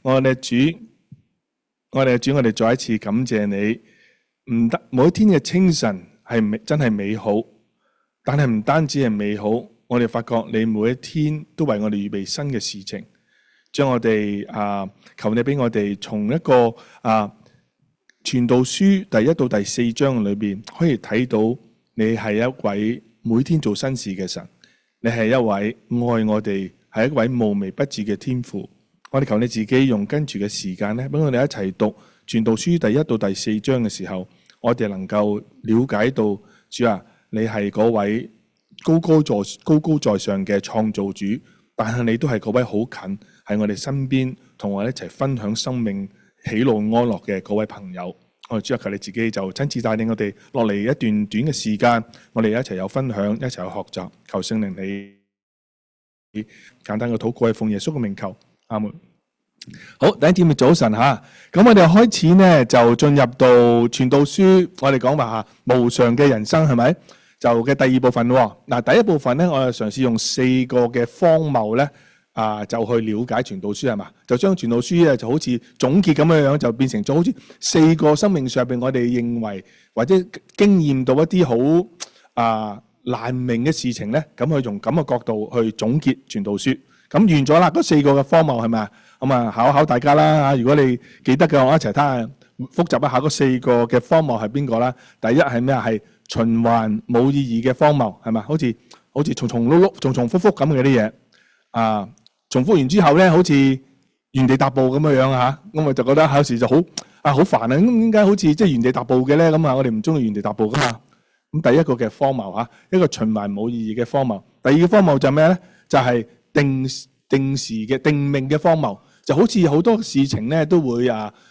我哋主，我哋再一次感謝你。唔得，每一天嘅清晨係真係美好，但係唔單止係美好，我哋發覺你每一天都為我哋預備新嘅事情，將我哋求你俾我哋從一個傳道書第1到第4章裏邊，可以睇到你係一位每天做新事嘅神，你係一位愛我哋，係一位無微不至嘅天父。我哋求你自己用跟住嘅時間咧，俾我哋一齊讀傳道書第1到第4章嘅時候，我哋能夠了解到主啊，你係嗰位高高在上嘅創造主，但係你都係嗰位好近喺我哋身邊，同我哋一齊分享生命喜怒安樂嘅嗰位朋友。我哋主啊，求你自己就親自帶領我哋落嚟一段短嘅時間，我哋一齊有分享，一齊有學習。求聖靈你簡單嘅禱告係奉耶穌嘅名求，阿門。好，第一節嘅早晨吓，咁我哋開始呢就進入到傳道書，我哋講話無常嘅人生係咪？就嘅第二部分喎。嗱，第一部分呢，我哋嘗試用4個嘅荒謬呢，就去了解傳道書係嘛？就將傳道書咧就好似總結咁樣樣，就變成咗好似4個生命上邊我哋認為或者經驗到一啲好難明嘅事情呢，咁去用咁嘅角度去總結傳道書。咁完咗啦，嗰4個嘅荒謬係咪啊？咁考大家啦嚇，如果你記得嘅，我一齊睇下複習一下嗰4個嘅荒謬係邊個啦。第一係咩啊？係循環冇意義嘅荒謬係咪？好似重重碌碌、重重複複咁嘅啲嘢重複完之後咧，好似原地踏步咁樣樣嚇，咁我就覺得有時就好煩啊！咁點解好似即係原地踏步嘅咧？咁我哋唔中意原地踏步噶嘛。咁第一個嘅荒謬嚇，一個循環冇意義嘅荒謬。第二個荒謬就係咩咧？就係定時嘅定命嘅荒謬。就好似好多事情咧都會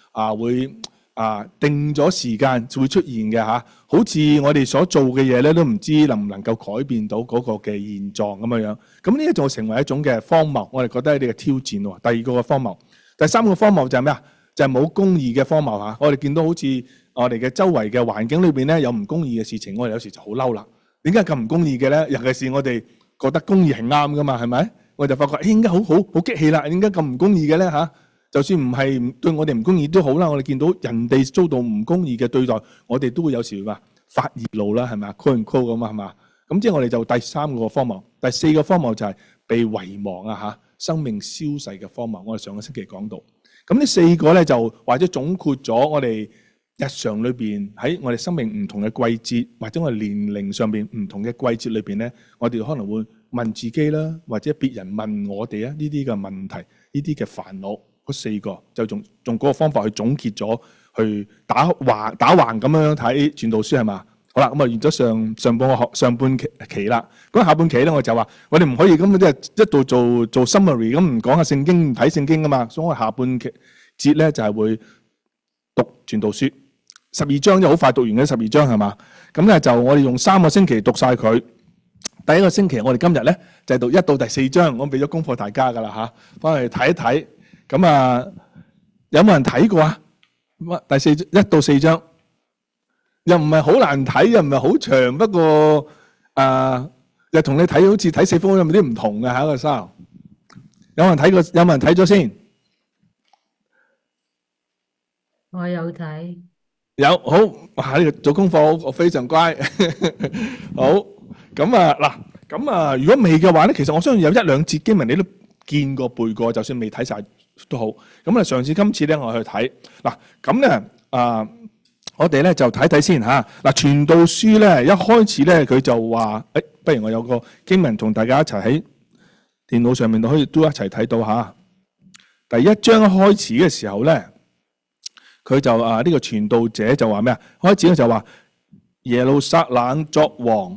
定咗時間就會出現嘅嚇，好似我哋所做嘅嘢咧都唔知能唔能夠改變到嗰個嘅現狀咁樣樣。咁呢一種成為一種嘅荒謬，我哋覺得係一啲嘅挑戰喎。第二個嘅荒謬，第三個荒謬就係咩啊？就係冇公義嘅荒謬嚇。我哋見到好似我哋嘅周圍嘅環境裏邊咧有唔公義嘅事情，我哋有時就好嬲啦。點解咁唔公義嘅咧？尤其是我哋覺得公義係啱噶嘛，係咪？我就發覺應該好激氣啦！點解咁唔公義嘅咧嚇？就算唔係對我哋唔公義都好啦，我哋見到人哋遭到唔公義嘅對待，我哋都會有時話發熱怒啦，係咪啊？call 唔 call 咁啊，係嘛？咁即係我哋就第三個荒謬，第4個荒謬就係被遺忘嚇，生命消逝嘅荒謬。我哋上個星期講到，咁呢4個咧就或者總括咗我哋日常裏邊喺我哋生命唔同嘅季節，或者我哋年齡上邊唔同嘅季節裏邊咧，我哋可能會問自己啦，或者別人問我哋呢啲嘅問題，呢啲嘅煩惱，嗰4個就用嗰個方法去總結咗，去打橫咁樣睇傳道書係嘛？好啦，咁完咗上半期啦，咁下半期咧我就話我哋唔可以咁即係一度做 summary 咁唔講下聖經唔睇聖經噶嘛，所以我下半節咧就係會讀傳道書12章，就好快讀完嘅12章係嘛？咁咧就我哋用3個星期讀晒佢。第一個星期我哋今日咧就係讀1到第4章，我俾咗功課大家噶啦嚇，翻去睇一睇。咁有冇人睇過啊？第1到4章又唔係好難睇，又唔係好長，不過又同你睇好似睇4福音有冇啲唔同嘅嚇個 style。有冇人睇過？有冇人睇咗先？ 我有睇。 有好哇！呢個做功課我非常乖。好。咁如果未嘅話咧，其實我相信有1、2節經文你都見過背過，就算未睇晒都好。咁上次今次咧我去睇嗱，咁咧我哋咧就睇睇先嚇。嗱，傳道書咧一開始咧佢就話，不如我有個經文同大家一齊喺電腦上面都可以都一齊睇到嚇。第1章開始嘅時候咧，佢就呢個傳道者就話咩啊？開始咧就話耶路撒冷作王。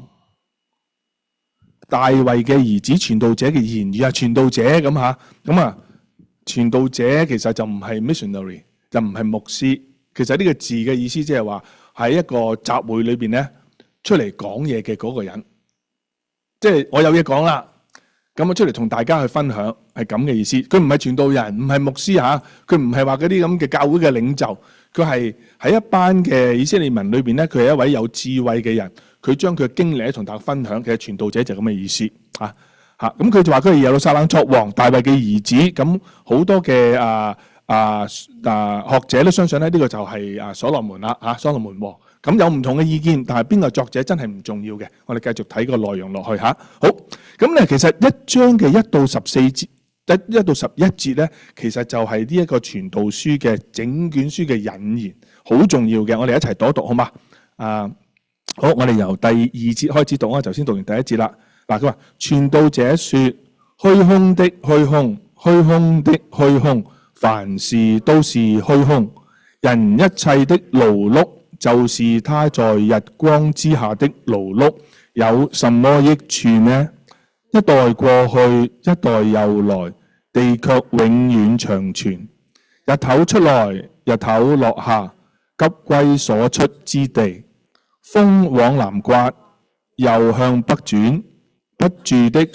大衛嘅兒子傳道者嘅言語傳道者咁嚇，傳道者其實就唔係 missionary， 就唔係牧師。其實呢個字嘅意思即係話喺一個集會裏邊咧出嚟講嘢嘅嗰個人，即係我有嘢講啦，咁出嚟同大家去分享係咁嘅意思。佢唔係傳道人，唔係牧師嚇，佢唔係話嗰啲咁嘅教會嘅領袖，佢係喺一班嘅以色列民裏邊咧，佢係一位有智慧嘅人。佢將佢嘅經歷同大家分享，其實傳道者就咁嘅意思咁佢就話佢係耶路撒冷作王，大衛嘅兒子。咁好多嘅學者都相信咧，呢個就係所羅門啦，所羅門王。咁有唔同嘅意見，但係邊個作者真係唔重要嘅。我哋繼續睇個內容落去嚇。好，咁咧其實一章嘅1到14節，1到11節咧，其實就係呢一個傳道書嘅整卷書嘅引言，好重要嘅。我哋一齊讀一讀好嘛？好，我哋由第2節開始讀啊。頭先讀完第1節啦。嗱，佢話傳道者說：虛空的虛空，虛空的虛空，凡事都是虛空。人一切的勞碌，就是他在日光之下的勞碌，有什麼益處呢？一代過去，一代又來，地卻永遠長存。日頭出來，日頭落下，急歸所出之地。風往南刮，又向北轉，不住的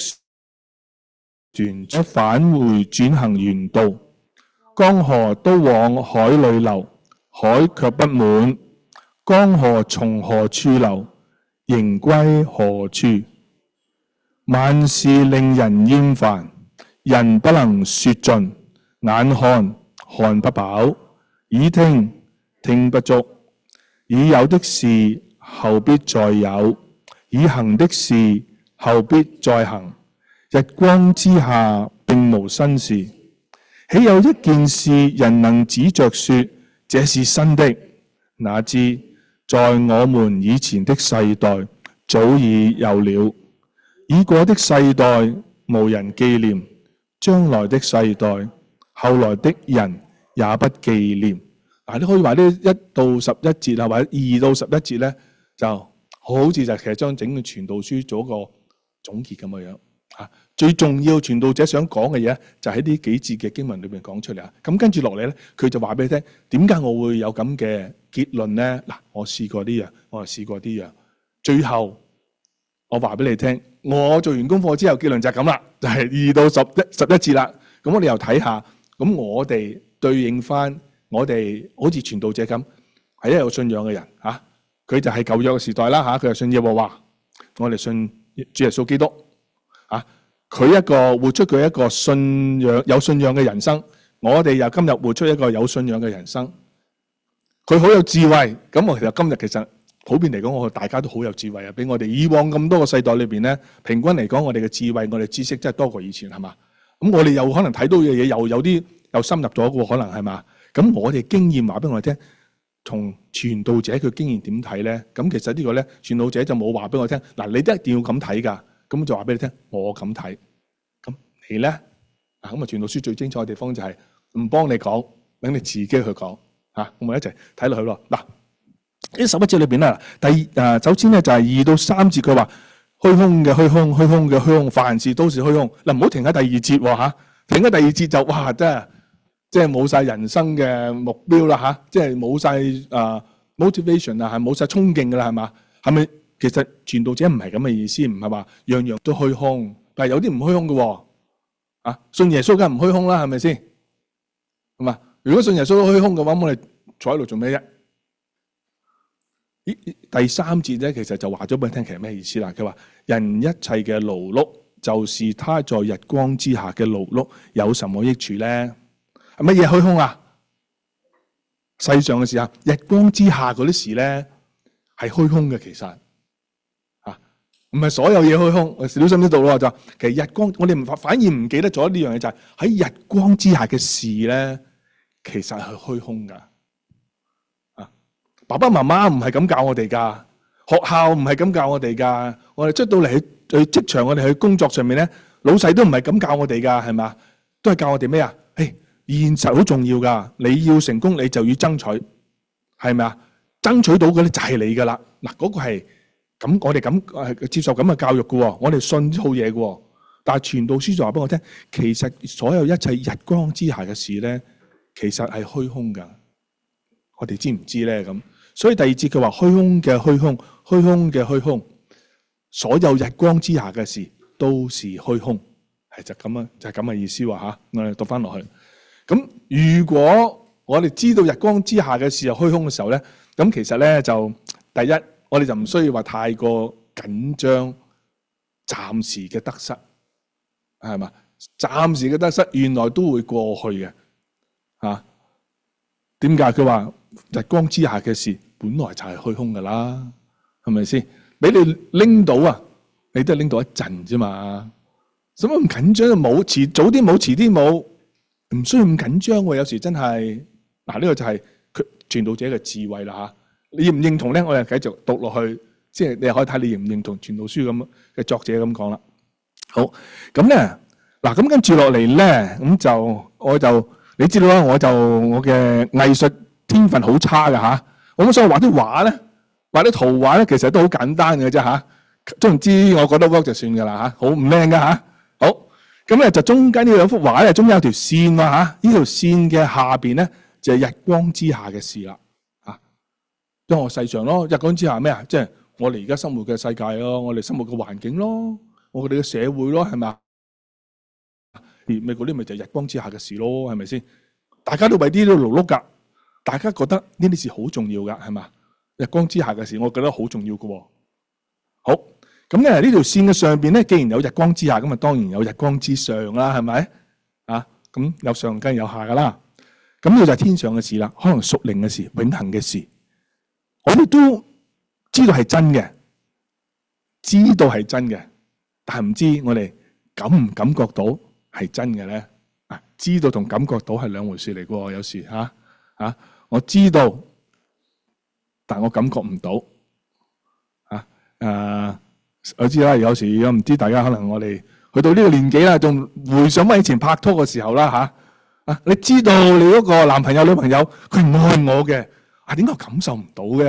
旋返回轉行原道。江河都往海裏流，海卻不滿。江河從何處流，仍歸何處？萬事令人厭煩，人不能說盡。眼看，看不飽；耳聽，聽不足。已有的事，後必再有；已行的事，後必再行。日光之下並無新事，豈有一件事人能指着說這是新的？哪知在我們以前的世代早已有了，已過的世代無人紀念，將來的世代後來的人也不紀念。你可以話呢1到11節啊，或者2到11節咧，就好似就其實將整個傳道書做一個總結咁嘅樣。最重要傳道者想講嘅嘢就喺呢幾節嘅經文裏面講出嚟啊。咁跟住落嚟咧，佢就話俾你聽點解我會有咁嘅結論咧？嗱，我試過呢樣，我又試過呢樣，最後我話俾你聽，我做完功課之後結論就係咁啦，就係2到11節啦。咁我哋又睇下，咁我哋對應翻我哋好似傳道者咁，係一個有信仰嘅人嚇，佢就係舊約嘅時代啦嚇，佢係信耶和華，我哋信主耶穌基督嚇。佢一個活出佢一個信仰有信仰嘅人生，我哋又今日活出一個有信仰嘅人生。佢好有智慧，咁我其實今日其實普遍嚟講，我大家都好有智慧啊！比我哋以往咁多個世代裏邊咧，平均嚟講，我哋嘅智慧、我哋知識真係多過以前，係嘛？咁我哋又可能睇到嘅嘢又有啲又深入咗嘅喎，可能係嘛？咁我哋經驗話俾我哋聽，從傳道者佢經驗點睇咧？咁其實呢個咧，傳道者就冇話俾我聽，嗱，你都一定要咁睇㗎。咁就話俾你聽，我咁睇。咁你咧？咁啊，傳道書最精彩嘅地方就係唔幫你講，等你自己去講嚇。咁我一齊睇落去咯。嗱，呢11節裏邊咧，首先咧就係2到3節，佢話虛空嘅虛空，虛空嘅虛空，凡事都是虛空。嗱，唔好停喺第2節喎嚇，停喺第2節就哇，即係冇晒人生嘅目標啦嚇，即係冇晒motivation 啊，係冇晒衝勁㗎啦，係嘛？係咪？其實傳道者唔係咁嘅意思，唔係話樣樣都虛空，但係有啲唔虛空嘅喎。信耶穌梗係唔虛空啦，係咪先？係嘛？如果信耶穌都虛空嘅話，我哋坐喺度做咩啫？第3節咧，其實就話咗俾你聽，其實咩意思啦？佢話人一切嘅勞碌，就是他在日光之下嘅勞碌，有什麼益處咧？係乜嘢虛空啊？世上嘅事啊，日光之下嗰啲事咧係虛空嘅，其實。唔係所有嘢虛空，我小心啲到咯。就其實日光，我哋反而唔記得咗呢樣嘢，就係喺日光之下嘅事咧，其實係虛空噶。爸爸媽媽唔係咁教我哋噶，學校唔係咁教我哋噶。我哋出到嚟去職場，我哋去工作上面咧，老細都唔係咁教我哋噶，係嘛？都係教我哋咩啊？現實好重要噶，你要成功，你就要爭取，係咪啊？爭取到嘅咧就係你噶啦。嗱，嗰個係。咁我哋咁接受咁嘅教育嘅喎，我哋信呢套嘢嘅喎。但係傳道書就話俾我聽，其實所有一切日光之下嘅事咧，其實係虛空㗎。我哋知唔知咧？咁所以第2節佢話虛空嘅虛空，虛空嘅虛空，所有日光之下嘅事都是虛空，係就咁啊，就係咁嘅意思喎嚇。我哋讀翻落去。咁如果我哋知道日光之下嘅事係虛空嘅時候咧，咁其實咧就第一。我哋就唔需要話太過緊張，暫時嘅得失係嘛？暫時嘅得失原來都會過去嘅啊？點解佢話日光之下嘅事本來就係虛空噶啦？係咪先？俾你拎到啊，你都係拎到一陣啫嘛。使乜咁緊張？冇早啲冇，遲啲冇，唔需要咁緊張喎。有時真係嗱，呢個就係佢傳道者嘅智慧啦嚇。你認唔認同咧？我哋繼續讀落去，即係你可以睇你認唔認同傳道書咁嘅作者咁講啦。好，咁咧嗱，咁跟住落嚟咧，我就你知道啦，我嘅藝術天分好差嘅嚇。我想畫啲畫咧，畫啲圖畫咧，其實都好簡單嘅啫嚇。總之我覺得 work 就算㗎啦嚇，好唔靚㗎嚇。好，咁咧就中間呢兩幅畫咧，中間有條線啦嚇，呢條線嘅下邊咧就係日光之下嘅事啦嚇。因為我世上咯，日光之下咩啊？即係我哋而家生活嘅世界咯，我哋生活嘅環境咯，我哋嘅社會咯，係咪啊？而美國啲咪就係日光之下嘅事咯，係咪先？大家都為啲都勞碌㗎，大家覺得呢啲事好重要㗎，係嘛？日光之下嘅事，我覺得好重要㗎喎。好。咁咧呢條線嘅上邊咧，既然有日光之下，咁啊當然有日光之上啦，係咪？啊，咁有上梗係有下噶啦。咁呢個就係天上嘅事啦，可能屬靈嘅事、永恆嘅事，我哋都知道係真嘅，知道係真嘅，但係唔知我哋感唔感覺到係真嘅咧？啊，知道同感覺到係兩回事嚟嘅喎，有時我知道，但我感覺唔到。我知啦，有時唔知大家可能我哋去到呢個年紀啦，仲回想翻以前拍拖嘅時候啦你知道你嗰個男朋友女朋友佢唔愛我嘅，點解我感受唔到嘅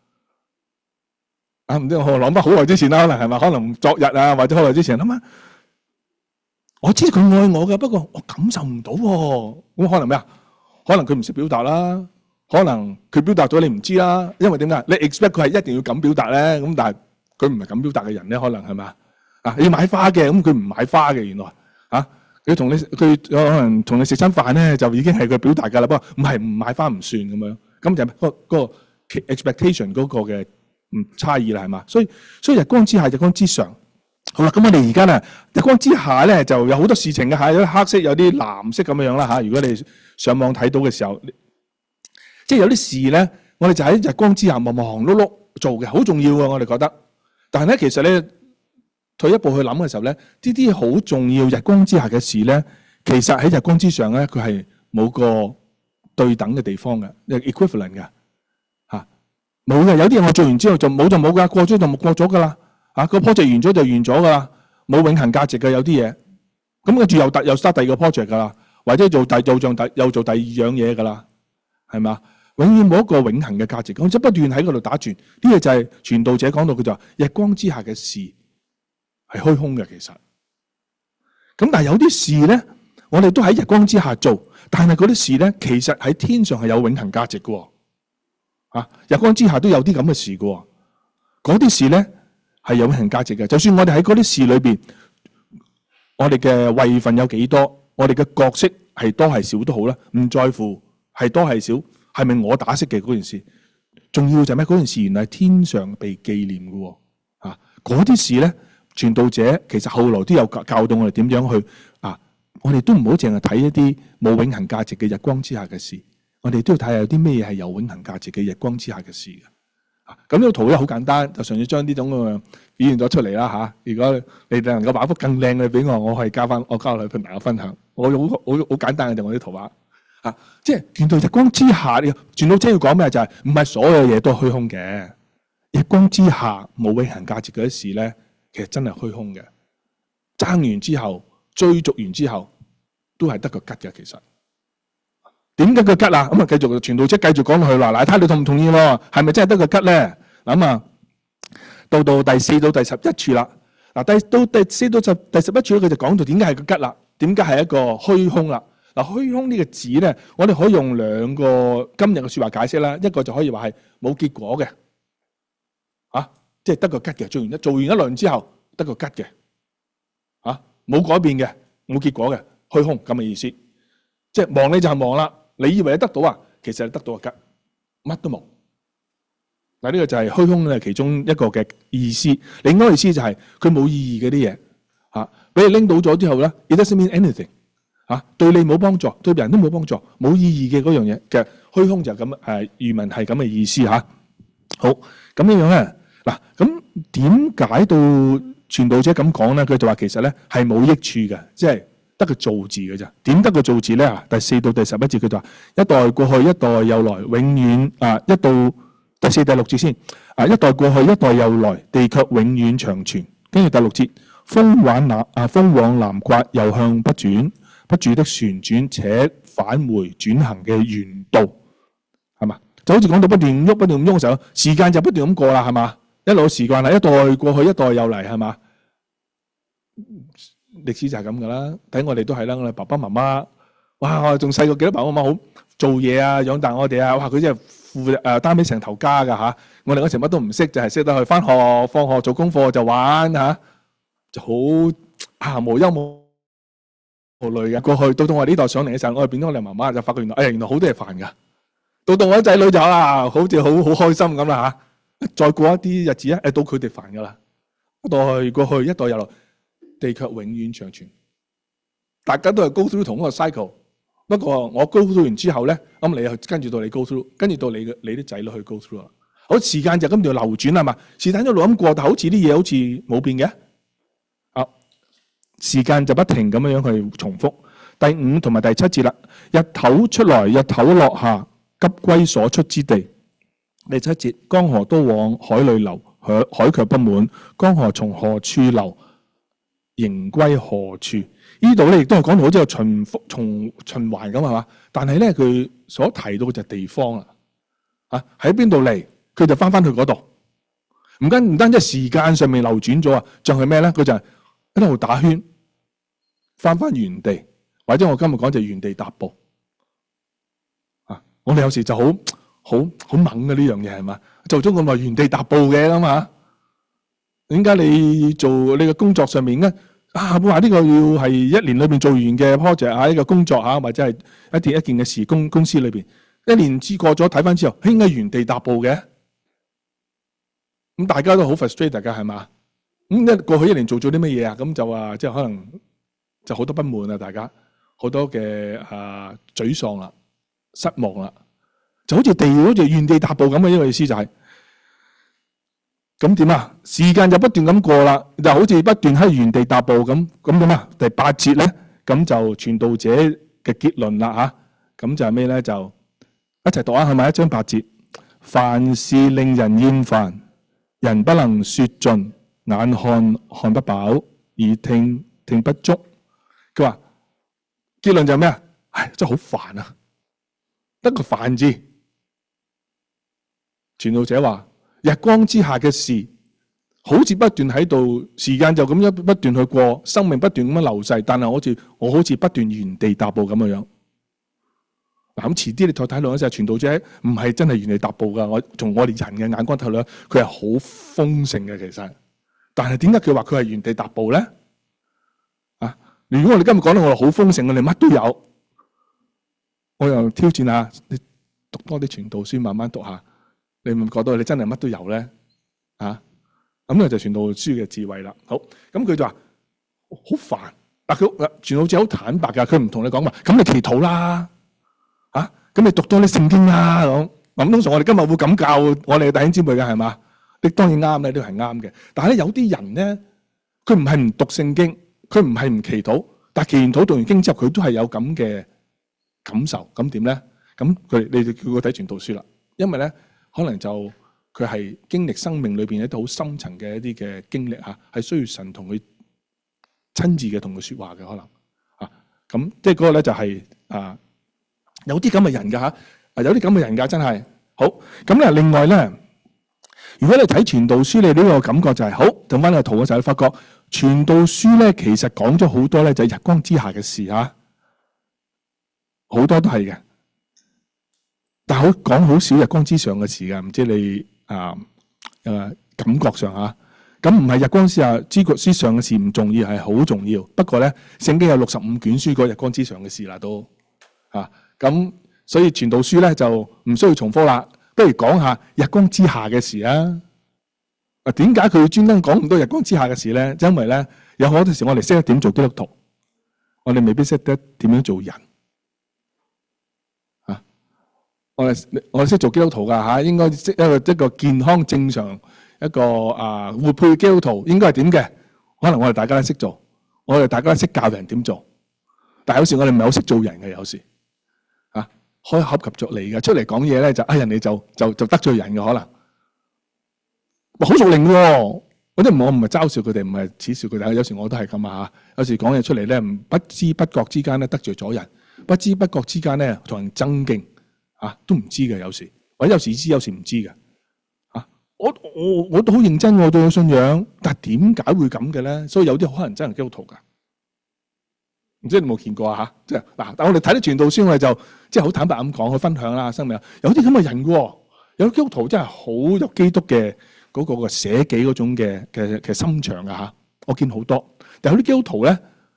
唔知我諗翻好耐之前啦，可能係咪？可能昨日啊，或者好耐之前諗下，我知道佢愛我嘅，不過我感受唔到喎。咁可能咩啊？可能佢唔識表達啦，可能佢表達咗你唔知啦。因為點解？你 expect 佢係一定要咁表達咧？咁但係佢唔係咁表達嘅人咧，可能係咪？你要買花嘅，咁佢唔買花嘅，原來佢可能同你食餐飯咧，就已經係佢表達㗎啦。不過唔買花唔算咁樣，咁就嗰個 expectation 嗰個嘅差異啦，係嘛？所以日光之下，日光之上。好啦，咁我哋而家咧日光之下咧就有好多事情嘅嚇，有啲黑色，有啲藍色咁樣啦嚇。如果你上網睇到嘅時候，即係有啲事咧，我哋就喺日光之下忙忙碌碌做嘅，好重要嘅，我哋覺得。但係咧，其實咧退一步去諗嘅時候咧，呢啲好重要日光之下嘅事咧，其實喺日光之上咧，佢係冇個對等嘅地方嘅，係 equivalent 嘅嚇，冇嘅。有啲嘢我做完之後就冇㗎，過咗就過咗㗎啦嚇，個 project 完咗就完咗㗎啦，冇永恆價值嘅有啲嘢。咁跟住又 start 第二個 project 㗎啦，或者又做第二樣嘢㗎啦，係嘛？永遠冇一個永恆嘅價值，咁即係不斷喺嗰度打轉。呢個就係傳道者講到，佢就話日光之下嘅事係虛空嘅，其實。咁但係有啲事咧，我哋都喺日光之下做，但係嗰啲事咧，其實喺天上係有永恆價值嘅。日光之下都有啲咁嘅事嘅，嗰啲事咧係有永恆價值嘅。就算我哋喺嗰啲事裏邊，我哋嘅位份有幾多，我哋嘅角色係多係少都好啦，唔在乎係多係少。係咪我打識嘅嗰件事？重要就係咩？嗰件事原來係天上被紀念嘅喎。嗰啲事咧，傳道者其實後來都有教導我哋點樣去我哋都唔好淨係睇一啲冇永恆價值嘅日光之下嘅事，我哋都要睇下有啲咩嘢係有永恆價值嘅日光之下嘅事嘅。咁呢個圖咧好簡單，就嘗試將呢種嘅表現咗出嚟啦。如果你哋能夠畫幅更靚嘅俾我可以交我女朋友分享。我好簡單嘅就我啲圖畫。即係見到日光之下，傳道者要講咩？就係唔係所有嘢都係虛空嘅。日光之下冇永恆價值嗰啲事咧，其實真係虛空嘅。爭完之後，追逐完之後，都係得個吉嘅。其實點解個吉啊？咁啊，繼續傳道者繼續講落去啦。嗱，睇你同唔同意喎？係咪真係得個吉咧？咁到第4到第11處啦。到第4到第11處咧，佢就講到點解係個吉啦？點解係一個虛空啦？虛空呢個字咧，我哋可以用兩個今日嘅說話解釋啦。一個就可以話係冇結果嘅，即係得個吉嘅。做完一輪之後得個吉嘅，冇改變嘅，冇結果嘅，虛空咁嘅意思。即係望你就係望啦，你以為你得到其實你得到個吉，乜都冇。嗱，呢個就係虛空嘅其中一個嘅意思。另外一個意思就係佢冇意義嘅啲嘢，俾你拎到咗之後咧，it doesn't mean anything。 對你冇幫助，對人都冇幫助，冇意義嘅嗰樣嘢，其實虛空就係咁漁文係咁嘅意思嚇。好，咁樣樣咧，嗱，咁點解到傳道者咁講咧？佢就話其實咧係冇益處嘅，即係得個造字嘅咋。點得個造字咧？第4到第11節佢就話：一代過去，一代又來，永遠一到第4、第6節先一代過去，一代又來，地卻永遠長存。跟住第6節，風往南刮，又向北轉，不住的旋轉，且返回轉行嘅原道，係嘛？就好似講到不斷喐嘅時候，時間就不斷咁過啦，係嘛？一路時間係一代過去，一代又嚟，係嘛？歷史就係咁噶啦，睇我哋都係啦。我哋爸爸媽媽，哇！我仲細個，記得爸爸媽媽好做嘢啊，養大我哋啊，哇！佢真係擔起成頭家噶嚇。我哋嗰時乜都唔識，就係識得去翻學、放學做功課就玩嚇，就好無憂無慮嘅。過去到我哋呢代上嚟嘅時候，我哋變咗我哋媽媽就發覺原來好多嘢煩噶。到我啲仔女就好似好開心咁啦嚇。再過一啲日子到佢哋煩噶啦。一代過去，一代又來，地卻永遠長存。大家都係 go through 同一個 cycle。不過我 go through 完之後咧，咁你又跟住到你 go through， 跟住到你啲仔女去 go through 啦。好，時間就咁樣流轉係嘛？時間一路咁過，但好似啲嘢好似冇變嘅。時間就不停咁樣去重複。第5同埋第7節啦，日頭出來，日頭落下，急歸所出之地。第7節，江河都往海裏流，海卻不滿；江河從何處流，仍歸何處。呢度咧亦都係講到好似個循環咁係嘛？但係咧佢所提到嘅就係地方啦。喺邊度嚟，佢就翻去嗰度。唔單止係時間上面流轉咗啊，仲係咩咧？佢就係喺度打圈，翻原地，或者我今日講就係原地踏步。我哋有時就好猛嘅呢樣嘢係嘛？做咗咁耐原地踏步嘅啦嘛？點解你做你嘅工作上面咧？會話呢個要係1年裏邊做完嘅 project 呢個工作或者係一件嘅事公司裏邊1年過咗睇翻之後，應該原地踏步嘅。咁大家都好 frustrated 㗎係嘛？咁過去1年做咗啲乜嘢啊？咁就話即係可能就好多不滿啊，大家好多嘅沮喪啦、失望啦，就好似原地踏步咁嘅一個意思就係。咁點啊？時間就不斷咁過啦，就好似不斷喺原地踏步咁點啊？第8節咧，咁就傳道者嘅結論啦嚇，咁就係咩咧？就一齊讀係咪？1章8節，凡事令人厭煩，人不能説盡，眼看不飽，耳聽不足。佢話結論就係咩啊？真係好煩啊！得個煩字。傳道者話。日光之下嘅事，好似不斷喺度，時間就咁樣不斷去過，生命不斷咁樣流逝，但係我好似不斷原地踏步咁樣樣。咁遲啲你再睇落就係傳道者唔係真係原地踏步噶，從我哋人嘅眼光睇落，佢係好豐盛嘅其實。但係點解佢話佢係原地踏步咧？如果我哋今日講到我哋好豐盛，我哋乜都有，我又挑戰下你讀多啲傳道書，慢慢讀下。你唔覺得你真係乜都有咧？咁呢就傳道書嘅智慧啦。好，咁佢就話好煩。但佢傳道者好坦白㗎，佢唔同你講話，咁你祈禱啦，咁你讀多啲聖經啦咁。咁通常我哋今日會咁教我哋嘅弟兄姊妹嘅係嘛？你當然啱咧，都係啱嘅。但係咧有啲人咧，佢唔係唔讀聖經，佢唔係唔祈禱，但係祈完禱讀完經之後，佢都係有咁嘅感受。咁點咧？咁你就叫佢睇傳道書啦，因為咧。可能就佢係經歷生命裏邊一啲好深層嘅一啲嘅經歷係需要神同佢親自嘅同佢說話嘅可能咁即係嗰個咧就係有啲咁嘅人㗎有啲咁嘅人㗎真係好咁咧。另外咧，如果你睇傳道書，你呢個感覺就係好，就翻個圖嘅時候，你發覺傳道書咧其實講咗好多咧，就係日光之下嘅事好多都係嘅。但係講好少日光之上嘅事㗎，唔知你感覺上咁唔係日光之上嘅事唔重要，係好重要。不過咧，聖經有65卷書講日光之上嘅事啦，都咁，所以傳道書咧就唔需要重複啦。不如講下日光之下嘅事啊！點解佢要專登講咁多日光之下嘅事咧？因為咧有好多時我哋識得點做基督徒， 我哋未必識得點樣做人啊！我哋識做基督徒㗎嚇，應該識一個健康正常一個活潑嘅基督徒應該係點嘅？可能我哋大家都識做，我哋大家都識教人點做，但係有時我哋唔係好識做人嘅，有時啊開口及着嚟嘅，出嚟講嘢咧就人哋就得罪人嘅可能。好熟靈喎！我唔係嘲笑佢哋，唔係恥笑佢哋。有時我都係咁啊！有時講嘢出嚟咧，不知不覺之間咧得罪咗人，不知不覺之間咧同人爭競都唔知嘅有時，或者有時知有時唔知嘅我都好認真我對佢信仰，但係點解會咁嘅咧？所以有啲可能真係基督徒㗎，唔知你有冇見過啊？即係嗱，但我哋睇啲傳道書，我哋就即係好坦白咁講去分享啦，生命有啲咁嘅人喎，有啲基督徒真係好有基督嘅。嗰個捨己嗰種嘅心腸啊，我見好多，但有啲基督徒咧，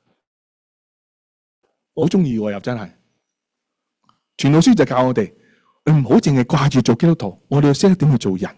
我好中意喎，又真係。傳道書就教我哋，你唔好淨係掛住做基督徒，我哋要識得點去做人。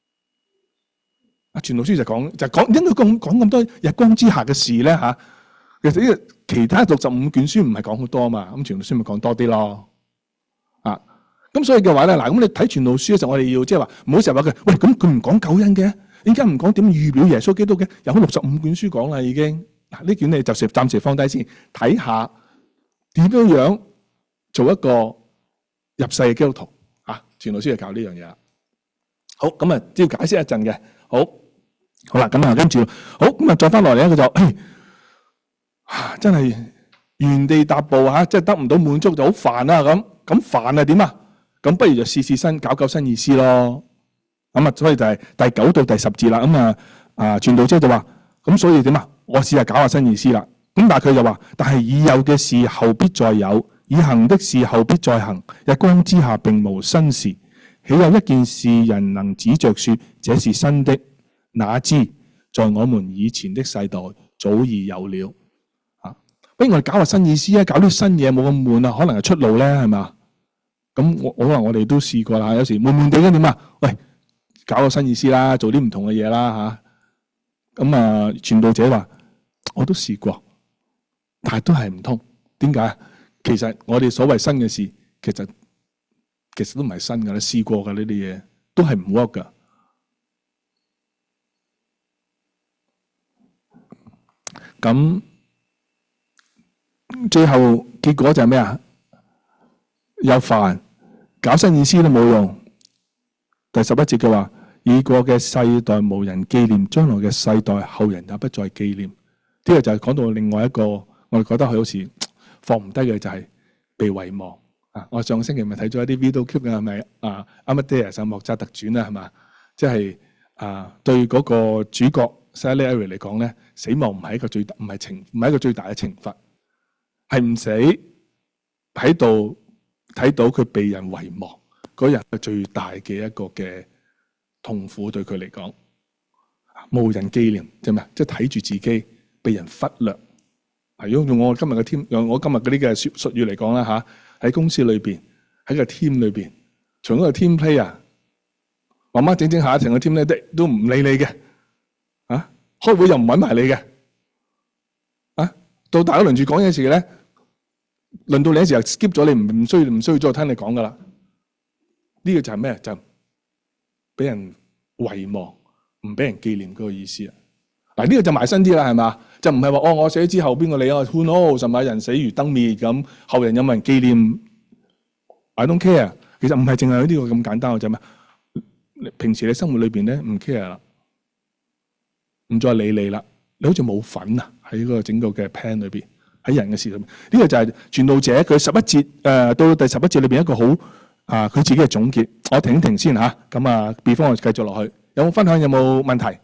傳道書就講應該講咁多日光之下嘅事咧嚇。其實呢個其他65卷書唔係講好多嘛，咁傳道書咪講多啲咯。咁所以嘅話咧，嗱，咁你睇傳道書嘅時候，我哋要即係話唔好成日話佢，喂，咁佢唔講救恩嘅，點解唔講點預表耶穌基督嘅？有65卷書講啦，已經。嗱，呢卷你就暫時放低先，睇下點樣做一個入世嘅基督徒啊！傳道書就教呢樣嘢啦。好，咁啊，都要解釋一陣嘅。好啦，咁啊，跟住好，咁啊，再翻落嚟咧，佢就真係原地踏步嚇，即係得唔到滿足就好煩啊咁煩啊點啊？咁不如就試新搞新意思咯。咁啊，所以就係第9到第10節啦。咁傳道者就話：咁所以點啊？我試下搞下新意思啦。咁但係佢就話：但係已有嘅事後必再有，已行的事後必再行。日光之下並無新事。豈有一件事人能指着說這是新的？哪知在我們以前的世代早已有了。不如我哋搞下新意思啊！搞啲新嘢冇咁悶啊，可能係出路咧，係嘛？咁可能我哋都試過啦，有時悶悶地咁點啊？喂，搞個新意思啦，做啲唔同嘅嘢啦嚇。咁傳道者話：我都試過，但係都係唔通。點解？其實我哋所謂新嘅事，其實都唔係新㗎，你試過㗎呢啲嘢，都係唔 work 㗎。咁最後結果就係咩啊？又煩，搞新意思都冇用。第11節嘅話：已過嘅世代無人紀念，將來嘅世代後人也不再紀念。呢個就係講到另外一個，我哋覺得佢好似放唔低嘅就係被遺忘啊！我上個星期咪睇咗一啲 video clip 嘅，係咪Amadeus 莫扎特傳啦，係嘛？即係對嗰個主角 Salieri 嚟講咧，死亡唔係一個最大，唔係一個最大嘅懲罰，係唔死喺度睇到佢被人遺忘，嗰人係最大嘅一個嘅痛苦對佢嚟講，無人紀念，即係咩？即係睇住自己被人忽略。如果用我今日嘅 team，用我今日嗰啲嘅術語嚟講啦嚇，喺公司裏邊，喺個 team 裏邊，從一個 team player，慢慢整下一層嘅 team 咧，都唔理你嘅，開會又唔揾埋你嘅，到大家輪住講嘢時咧，輪到你嘅時候 skip 咗你，唔需要再聽你講噶啦。呢個就係咩？就俾人遺忘，唔俾人紀念嗰個意思啊！嗱，呢個就埋身啲啦，係嘛？就唔係話我死咗之後邊個理啊 ？Who knows？甚至人死如燈滅咁，後人有冇人紀念 ？I don't care。其實唔係淨係呢個咁簡單嘅啫嘛。平時你生活裏邊咧唔 care 啦，唔再理你啦，你好似冇份啊！喺嗰個整個嘅 plan 裏邊，喺人嘅事裏面，呢個就係傳道者佢11節到第11節裏邊一個好佢自己嘅總結。我停一停先嚇，咁before我繼續落去，有冇分享？有冇問題？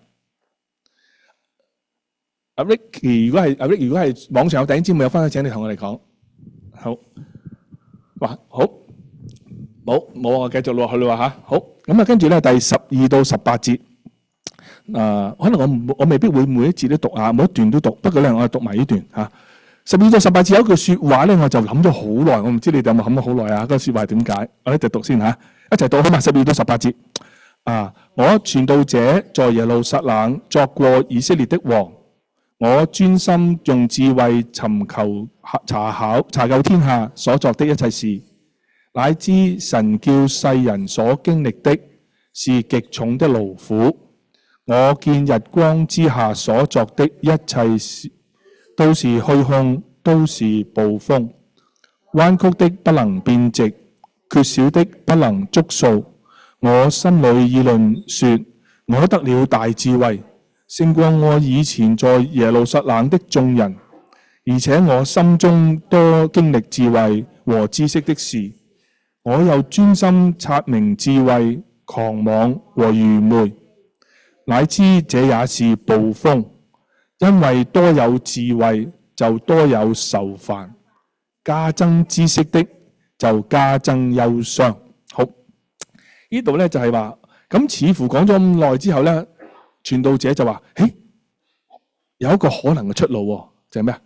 阿 Ricky， 如果係網上有弟兄姊妹有分享，請你同我哋講。好，哇，好，冇我繼續落去啦嚇。好，咁跟住咧第12到18節。可能我未必會每一節都讀啊，每一段都讀。不過咧，我係讀埋呢段嚇。12到18節有一句説話咧，我就諗咗好耐。我唔知你哋有冇諗咗好耐啊？嗰個説話係點解？我一齊讀先嚇，一齊讀好嘛？12到18節。我傳道者在耶路撒冷作過以色列的王， 我專心用智慧尋求查究天下所作的一切事，乃知神叫世人所經歷的是極重的勞苦。我見日光之下所作的一切事都是虛空，都是暴風，彎曲的不能變直，缺少的不能捉數。我心裏議論說，我得了大智慧，勝過我以前在耶路撒冷的眾人，而且我心中多經歷智慧和知識的事。我又專心察明智慧、狂妄和愚昧，乃知這也是暴風。因為多有智慧，就多有愁煩；加增知識的，就加增憂傷。好，呢度咧就係話，咁似乎講咗咁耐之後咧，傳道者就話：，誒，有一個可能嘅出路喎，就係咩啊？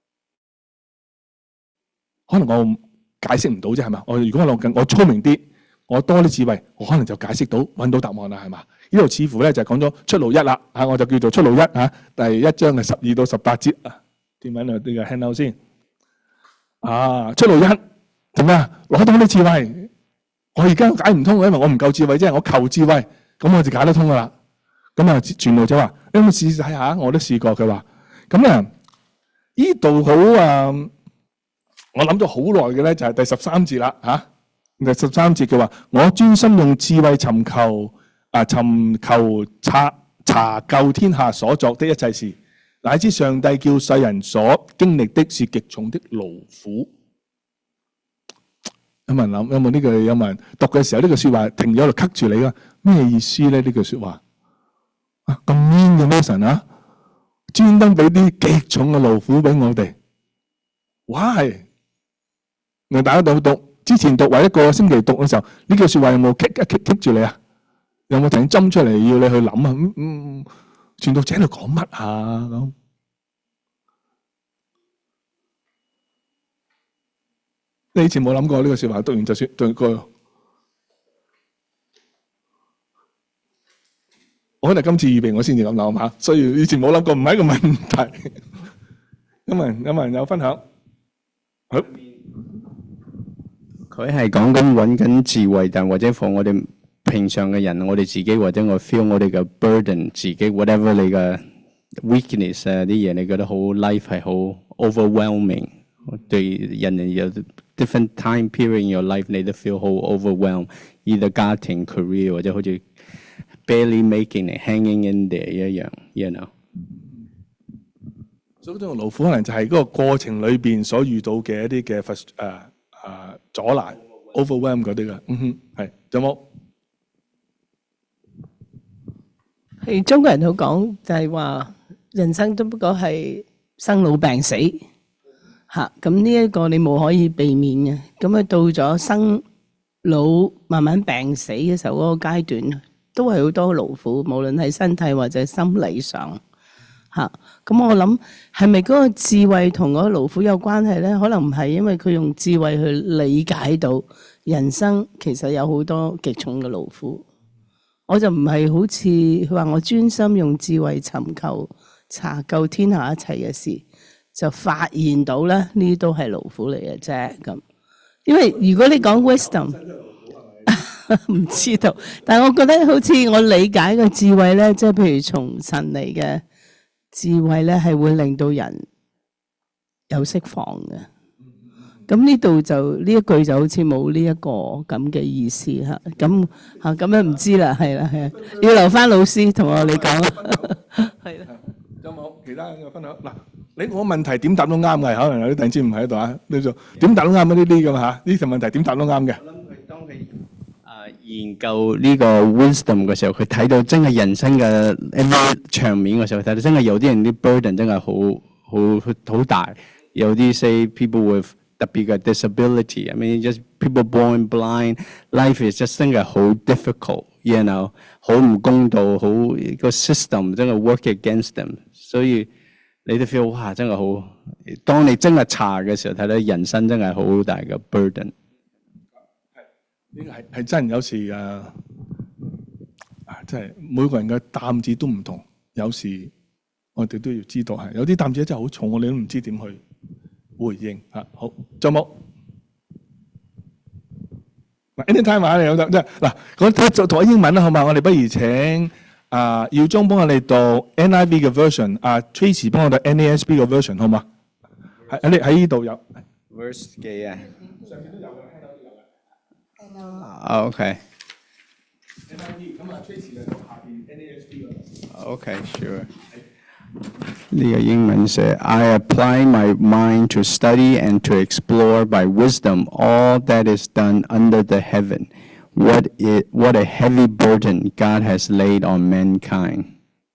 可能我解釋唔到啫，係嘛？如果我聰明啲，我多啲智慧，我可能就解釋到揾到答案啦，係嘛？呢度似乎咧就係講咗出路一啦，我就叫做出路一嚇，第1章嘅12到18節啊，點揾啊？呢個 handout 先出路一做咩啊？攞到啲智慧，我而家解唔通，因為我唔夠智慧啫，我求智慧，咁我就解得通噶啦。咁啊，傳道者話：，你有冇試睇下？我都試過。佢話：，咁啊，呢度好我諗咗好耐嘅咧，就係第13節啦嚇。第13節佢話：，我專心用智慧尋求查究天下所作的一切事，乃知上帝叫世人所經歷的是極重的勞苦。有冇人諗？有冇呢句？有冇人讀嘅時候呢句説話停咗喺度，棘住你㗎？咩意思咧？呢句説話咁 mean 嘅咩神啊？專登俾啲極重嘅勞苦俾我哋。Why？大家讀之前讀或一個星期讀嘅時候，呢句説話有冇棘住你啊？有冇突然針出嚟要你去諗啊？傳道者喺度講乜啊？咁你以前冇諗過呢個説話，讀完就算對過。我可能今次預備我先至咁諗下，所以以前冇諗過，唔係一個問題。有冇人有分享？好， 佢係講緊揾緊智慧，但或者放我哋平常嘅人，我哋自己或者我 feel 我哋嘅 burden， 自己 whatever 你嘅 weakness 啲嘢，你覺得好 life 係好 overwhelming， 對人有 different time period in your life， 你都 feel 好 overwhelmed，either 家庭 career 或者好似 barely making it，hanging in there 一樣 ，you know。 所以嗰種勞苦可能就係嗰個過程裏邊所遇到嘅一啲嘅阻攔 overwhelm 嗰啲嘅，係有冇？ 係中國人好講就係話人生都不過係生老病死嚇，咁呢一個你冇可以避免嘅。咁到咗生老慢慢病死嘅時候嗰個階段，都係好多勞苦，無論係身體或者心理上嚇。咁我諗係咪嗰個智慧同嗰個勞苦有關係咧？可能唔係，因為佢用智慧去理解到人生其實有好多極重嘅勞苦。我就唔係好似佢話我專心用智慧尋求查究天下一切嘅事，就發現到咧呢啲都係勞苦嚟嘅啫咁。因為如果你講 wisdom， 唔知道，但係我覺得好似我理解嘅智慧咧，即係譬如從神嚟嘅智慧咧，係會令到人有釋放嘅。咁呢度就呢一句就好似冇呢一個咁嘅意思嚇，咁樣唔知啦，係啦，要留翻老師同我哋講啦，係啦。 有冇其他嘅分享？嗱，你我問題點答都啱嘅，可能有啲弟兄唔喺度啊，你就點答都啱啊！呢啲咁嚇，呢條問題點答都啱嘅。 我諗佢當佢研究呢個 wisdom 嘅時候，佢睇到真係人生嘅一啲場面嘅時候，睇到真係有啲人啲 burden 真係好大，有啲 say people with 特別嘅 disability，I mean just people born blind， life is just 真係好 difficult，you know， 好唔公道，好個 system 真係 work against them， 所以你都 feel 哇真係好，當你真係查嘅時候，睇到人生真係好大嘅 burden。 呢個係真，有時真係每個人嘅擔子都唔同，有時我哋都要知道係有啲擔子真係好重，我哋都唔知點去回應嚇。好，仲有冇？嗱 anytime 話你有得即係嗱，我睇讀英文啦，好嘛？我哋不如請耀宗幫我哋讀 NIV 嘅 version，Tracy 幫我讀 NASB 嘅 version，好嘛？喺呢度有 verse 幾啊？ 上面都有嘅，聽到都有嘅。 啊 OK NIV 咁Tracy 就讀下邊 NASB 嗰度。 OK sure。呢個英文寫 I apply my mind to study and to explore by wisdom all that is done under the heaven. What a heavy burden God has laid on mankind.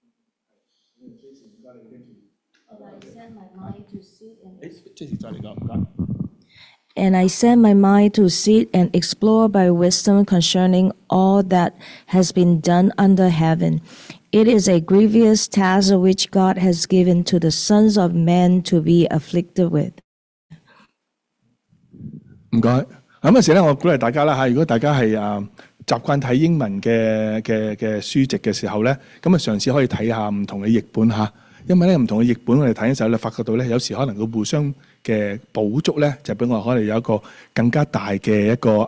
Tracy 再嚟講，唔該。 And I set my mind to sit and explore by wisdom concerning all that has been done under heaven. It is a grievous task which God has given to the sons of men to be afflicted with. 唔該。咁有時咧，我鼓勵大家啦嚇，如果大家係習慣睇英文嘅書籍嘅時候咧，咁嘗試可以睇下唔同嘅譯本嚇。因為咧唔同嘅譯本我哋睇嘅時候咧，發覺到咧有時可能佢互相嘅補足咧，就俾我可能有一個更加大嘅一個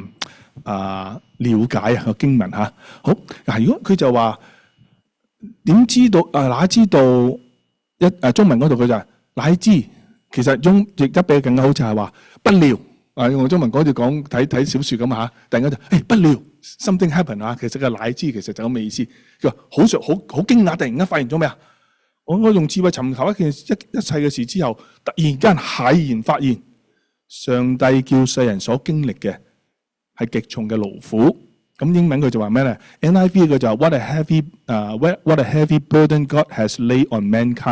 了解個經文嚇。好嗱，如果佢就話點知道哪知道中文嗰度佢就係乃知，其實譯得比較更加好就係話不料用中文嗰度講睇小説咁嚇，突然間就不料 something happen 其實個乃知其實就咁嘅意思。佢話好驚訝，突然間發現咗咩啊？我用智慧尋求一切嘅事之後，突然間駭然發現，上帝叫世人所經歷嘅係極重嘅勞苦。咁英文佢就話咩咧 ？NIV 佢就話 what a heavy burden God has laid on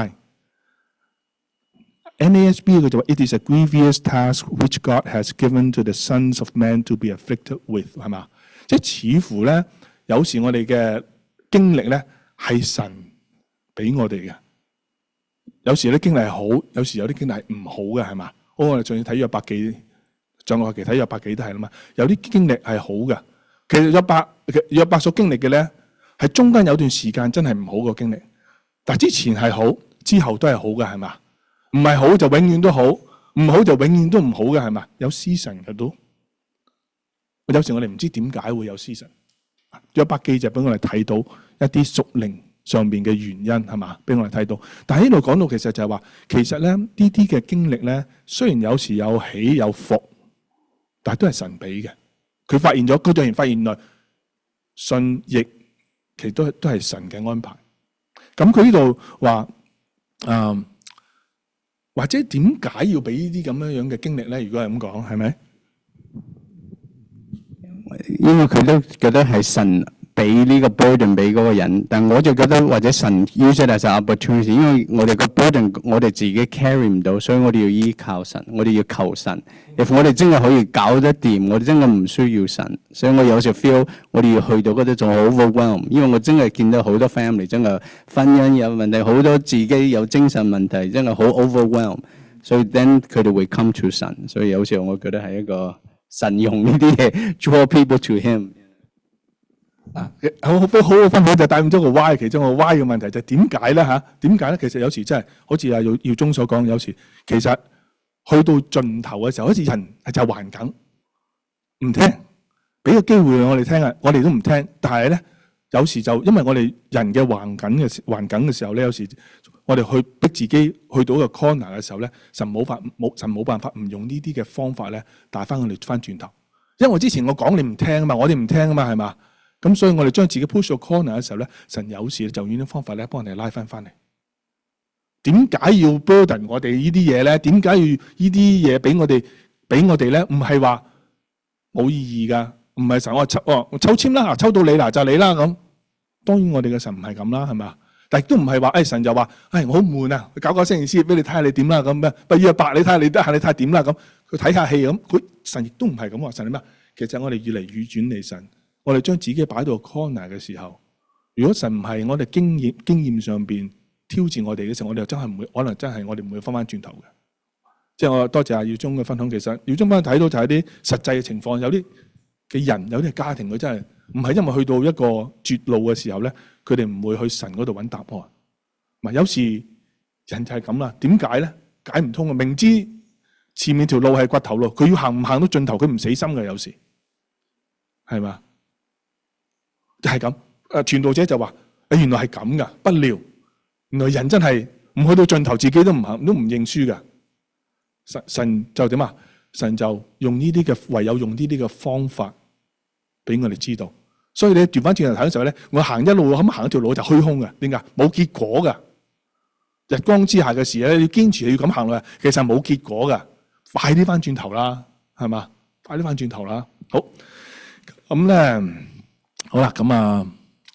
mankind。NASB 佢就話 it is a grievous task which God has given to the sons of men to be afflicted with， 係嘛？即係似乎咧，有時我哋嘅經歷咧係神俾我哋嘅。有時啲經歷係好，有時有啲經歷係唔好嘅，係嘛？我哋仲要睇約伯記，上個學期睇約伯記都係啦嘛。有啲經歷係好嘅，其實約伯所經歷嘅咧，係中間有段時間真係唔好個經歷，但係之前係好，之後都係好嘅，係嘛？唔係好就永遠都好，唔好就永遠都唔好嘅，係嘛？有 season 嘅都，有時我哋唔知點解會有 season。約伯記就俾我哋睇到一啲屬靈上邊嘅原因，係嘛？俾我哋睇到。但係呢度講到其實就係話，其實咧呢啲嘅經歷咧，雖然有時有起有伏，但係都係神俾嘅。佢發現咗，佢突然發現原來信逆其實都係神嘅安排。咁佢呢度話或者點解要俾呢啲咁樣嘅經歷咧？如果係咁講，係咪？ 因為佢都覺得係神俾呢個 burden 俾嗰個人，但我就覺得或者神 use it as an opportunity， 因為我哋個 burden 我哋自己 carry 唔到，所以我哋要依靠神，我哋要求神。if 我哋真係可以搞得掂，我哋真係唔需要神。所以我有時 feel 我哋要去到嗰度仲好 overwhelm， 因為我真係見到好多 family 真係婚姻有問題，好多自己有精神問題，真係好 overwhelm。所以 then 佢哋會 come to 神，所以有時候我覺得係一個神用呢啲嘢 draw people to him。 好分享就帶咗個 why， 其中個 why 嘅問題就係點解咧嚇？點解咧？其實有時真係好似耀宗所講，有時其實去到盡頭嘅時候，好似人就橫梗唔聽，俾個機會我哋聽啊，我哋都唔聽。但係咧，有時就因為我哋人嘅橫梗嘅時候咧，有時我哋去逼自己去到一個 corner 嘅時候咧，神冇辦法唔用呢啲嘅方法咧，帶翻我哋翻轉頭。因為我之前我講你唔聽啊嘛，我哋唔聽啊嘛，係嘛？咁所以我哋將自己 push 到 corner 嘅時候咧，神有時就用呢啲方法咧，幫我哋拉翻嚟。點解要 burden 我哋呢啲嘢咧？點解要呢啲嘢俾我哋咧？唔係話冇意義㗎，唔係神我抽籤啦，抽到你啦就你啦咁。當然我哋嘅神唔係咁啦，係嘛？但係都唔係話神就話我好悶啊，搞個星期師俾你睇下你點啦咁咩？不如約伯你睇下你得閒你睇下點啦咁。佢睇下戲咁，神亦都唔係咁話神係咩？其實我哋越嚟越轉離神。我哋將自己擺到 corner 嘅時候，如果神唔係我哋經驗上邊挑戰我哋嘅時候，我哋真係唔會，可能真係我哋唔會翻翻轉頭嘅。即係我多謝阿耀宗嘅分享。其實耀宗翻睇到就係啲實際嘅情況，有啲嘅人，有啲家庭，佢真係唔係因為去到一個絕路嘅時候咧，佢哋唔會去神嗰度揾答案， 有時人就係咁啦。點解咧？解唔通啊！明知前面條路係掘頭路，佢要行唔行到盡頭，佢唔死心嘅有時，係嘛？就係咁。傳道者就話：原來係咁噶，不料原來人真係唔去到盡頭，自己都唔行，都唔認輸噶。神就點啊？神就用呢啲嘅，唯有用呢啲嘅方法俾我哋知道。所以你調翻轉頭睇嘅時候咧，我行一路咁行一條路就虛空嘅。點解？冇結果噶。日光之下嘅事咧，你要堅持你要咁行落去，其實冇結果噶。快啲翻轉頭啦，係嘛？快啲翻轉頭啦。好，咁咧，好啦，咁啊，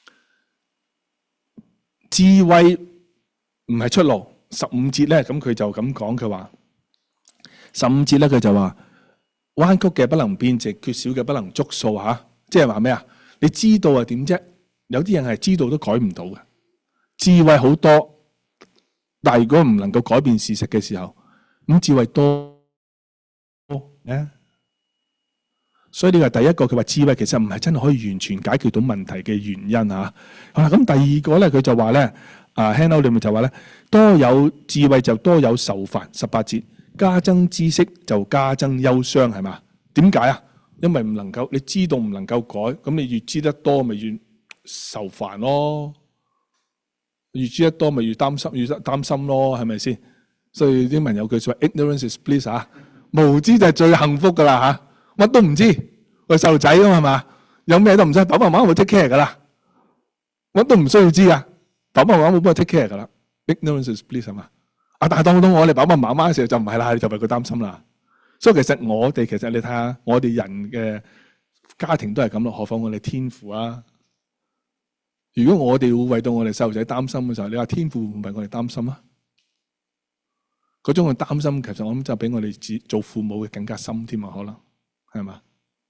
智慧唔係出路。15節咧，咁佢就咁講，佢話15節咧，佢就話彎曲嘅不能變直，缺少嘅不能捉數嚇。即係話咩啊？你知道係點啫？有啲人係知道都改唔到嘅。智慧好多，但係如果唔能夠改變事實嘅時候，咁智慧多咧。所以呢個係第一個，佢話智慧其實唔係真係可以完全解決到問題嘅原因嚇。好啦，咁第二個咧，佢就話咧，Handout 裏面就話咧，多有智慧就多有愁煩。18節，加增知識就加增憂傷，係嘛？點解啊？因為唔能夠，你知道唔能夠改，咁你越知得多，咪越愁煩咯；越知得多，咪越擔心咯，係咪先？所以英文有句說話 ，ignorance is bliss 啊，無知就係最幸福噶啦嚇，乜都唔知，我細路仔咁係嘛，有咩都唔使，爸爸媽媽會 take care 噶啦，乜都唔需要知噶，爸爸媽媽會幫我 take care 噶啦 ，ignorance is bliss 係嘛？但係當我哋爸爸媽媽嘅時候就唔係啦，你就為佢擔心啦。所以其實你睇下，我哋人嘅家庭都係咁咯，何況我哋天父啊？如果我哋會為到我哋細路仔擔心嘅時候，你話天父唔為我哋擔心啊？嗰種嘅擔心，其實我諗就比我哋做父母嘅更加深添啊，可能係嘛？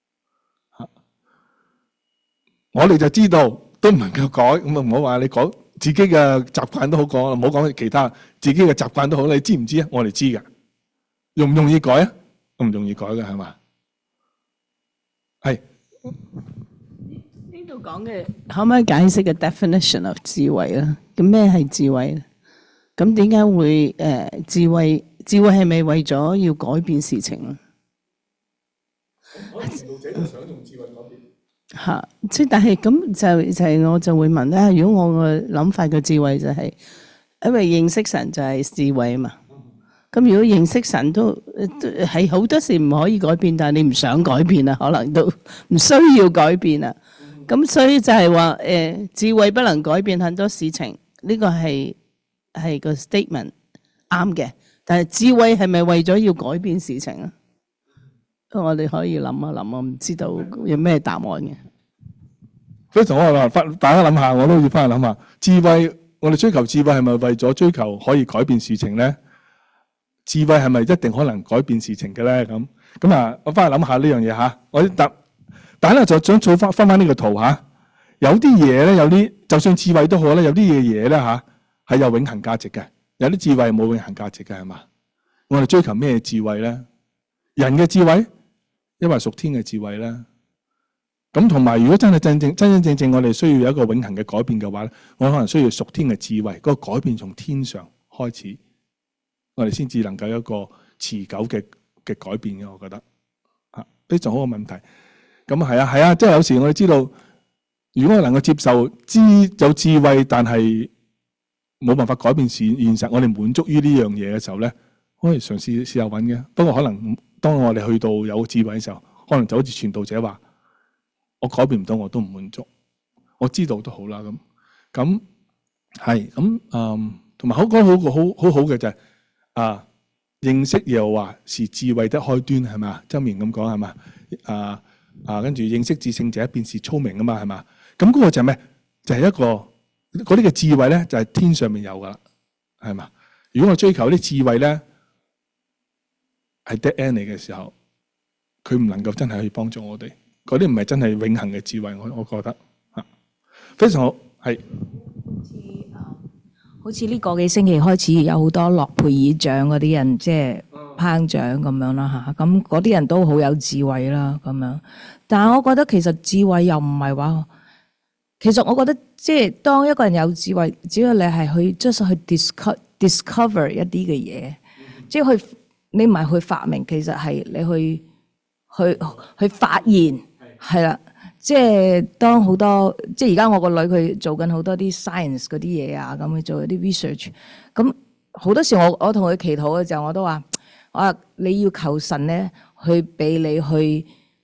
我哋就知道都唔能夠改，咁啊唔好話你講自己嘅習慣都好講，唔好講其他，自己嘅習慣都好，你知唔知啊？我哋知㗎，容唔容易改啊？唔容易改嘅係嘛？係呢度講嘅可唔可以解釋個 definition of 智慧咧？咁咩係智慧咧？咁點解會智慧係咪為咗要改變事情咧？ 我哋傳道者就想用智慧改變。 嚇！即係但係咁就係我就會問咧，如果我個諗法嘅智慧就係，因為認識神就係智慧啊嘛。咁如果認識神都係好多時唔可以改變，但係你唔想改變啊，可能都唔需要改變啊。咁所以就係話智慧不能改變很多事情，呢個係個 statement 啱嘅。但係智慧係咪為咗要改變事情啊？我哋可以諗一諗，我唔知道有咩答案嘅。 非常好啊！大家諗下，我都要翻去諗下。智慧，我哋追求智慧係咪為咗追求可以改變事情咧？智慧係咪一定可能改變事情嘅咧？咁啊，我翻去諗下呢樣嘢嚇。但係咧就想做翻呢個圖嚇。有啲嘢咧，有啲就算智慧都好咧，有啲嘢咧嚇係有永恆價值嘅。有啲智慧冇永恆價值嘅係嘛？我哋追求咩智慧咧？人嘅智慧，因為屬天嘅智慧咧。咁同埋，如果真係真正我哋需要有一個永恆嘅改變嘅話咧，我可能需要屬天嘅智慧，嗰個改變從天上開始，我哋先至能夠有一個持久嘅改變嘅。我覺得非常好嘅問題。咁係啊，即係有時我哋知道，如果我能夠接受有智慧，但係冇辦法改變現實，我哋滿足於呢樣嘢嘅時候咧，可以嘗試下揾嘅。不過可能當我哋去到有智慧嘅時候，可能就好似傳道者話，我改變唔到，我都唔滿足。我知道都好啦，咁係咁同埋好嘅就係認識耶和華是智慧的開端，係嘛？箴言咁講係嘛？跟住認識至聖者便是聰明啊嘛，係嘛？咁嗰個就係咩？就係一個嗰啲嘅智慧咧，就係天上面有噶啦，係嘛？如果我追求啲智慧咧係 dead end 嚟嘅時候，佢唔能夠真係去幫助我哋。嗰啲唔係真係永恆嘅智慧，我覺得非常好。係好似呢個幾星期開始有好多諾貝爾獎嗰啲人，即係頒獎咁樣啦嚇。咁嗰啲人都好有智慧啦咁樣。但係我覺得其實智慧又唔係話其實我覺得即係當一個人有智慧，只要你係去 just 去 discover 一啲嘅嘢，即係你唔係去發明，其實係你去發現係啦。即係當好多即係而家我個女佢做緊好多啲 science 嗰啲嘢啊，咁去做一啲 research。咁好多時我同佢祈禱嘅時候，我都話你要求神咧去俾你去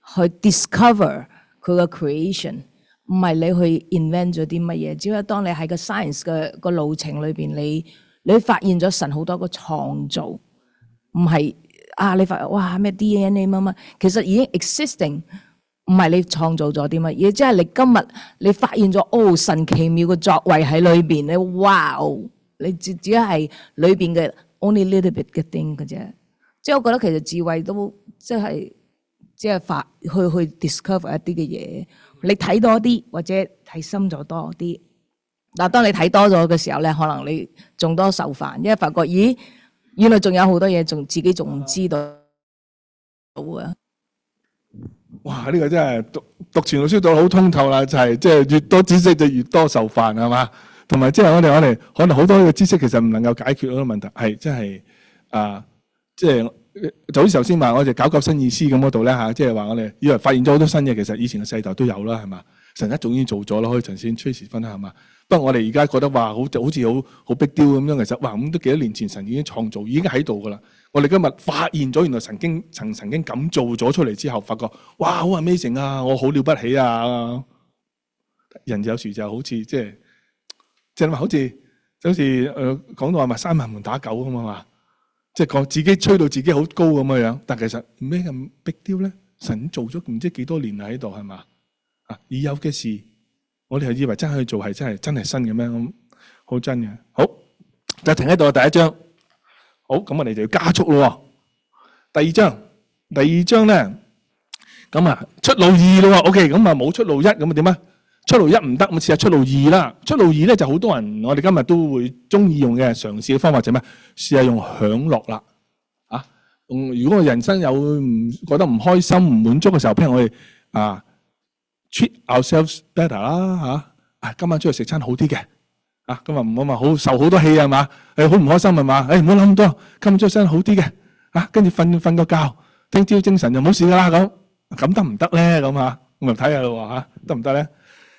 discover 佢個 creation。唔係你去 invent 咗啲乜嘢，只係當你喺個 science 嘅個路程裏邊，你發現咗神好多個創造，唔係你發現哇咩 DNA 乜乜，其實已經 existing， 唔係你創造咗啲乜嘢，即係你今日你發現咗神奇妙嘅作為喺裏邊，你哇你只係裏邊嘅 only little bit 嘅 thing 嘅啫，即係我覺得其實智慧都即係去 discover 一啲嘅嘢。你睇多啲或者睇深咗多啲，嗱，當你睇多咗嘅時候咧，可能你仲多受煩，因為發覺咦，原來仲有好多嘢自己仲唔知道啊！ 哇！呢個真係讀傳道書讀得好通透啦，就係即係越多知識就越多受煩係嘛？同埋即係我哋可能好多嘅知識其實唔能夠解決好多問題，係即係即係。就好似頭先話我哋搞新意思咁嗰度咧嚇，即係話我哋以為發現咗好多新嘢，其實以前嘅世代都有啦，係嘛？神一早已經做咗啦，可以陳先 Tracy 分享係嘛？不過我哋而家覺得話好似好逼雕咁樣，其實哇咁都幾多年前神已經創造，已經喺度噶啦。我哋今日發現咗原來曾經咁做咗出嚟之後，發覺哇好 amazing 啊，我好了不起啊！人有時就好似即係話好似講到話咪閂門打狗咁啊嘛〜即係講自己吹到自己好高咁嘅樣，但其實咩咁逼雕咧？神做咗唔知幾多年喺度係嘛？已有嘅事，我哋係以為真係去做係真係新嘅咩？咁好真嘅。好，就停喺度第一章。好，咁我哋就要加速咯。第二章咧，咁出路2咯。OK， 咁冇出路1，咁點啊？出路1唔得，咁試下出路2啦。出路2咧就好多人，我哋今日都會中意用嘅嘗試嘅方法就咩？試下用享樂啦。如果我人生有覺得唔開心、唔滿足嘅時候，譬如我哋treat ourselves better 啦今晚出去食餐好啲嘅。今日唔好話好受好多氣係嘛？好唔開心係嘛？唔好諗咁多，今日出去餐好啲嘅。跟住瞓個覺，聽朝精神就冇事㗎啦。咁得唔得咧？咁我咪睇下咯嚇，得唔得咧？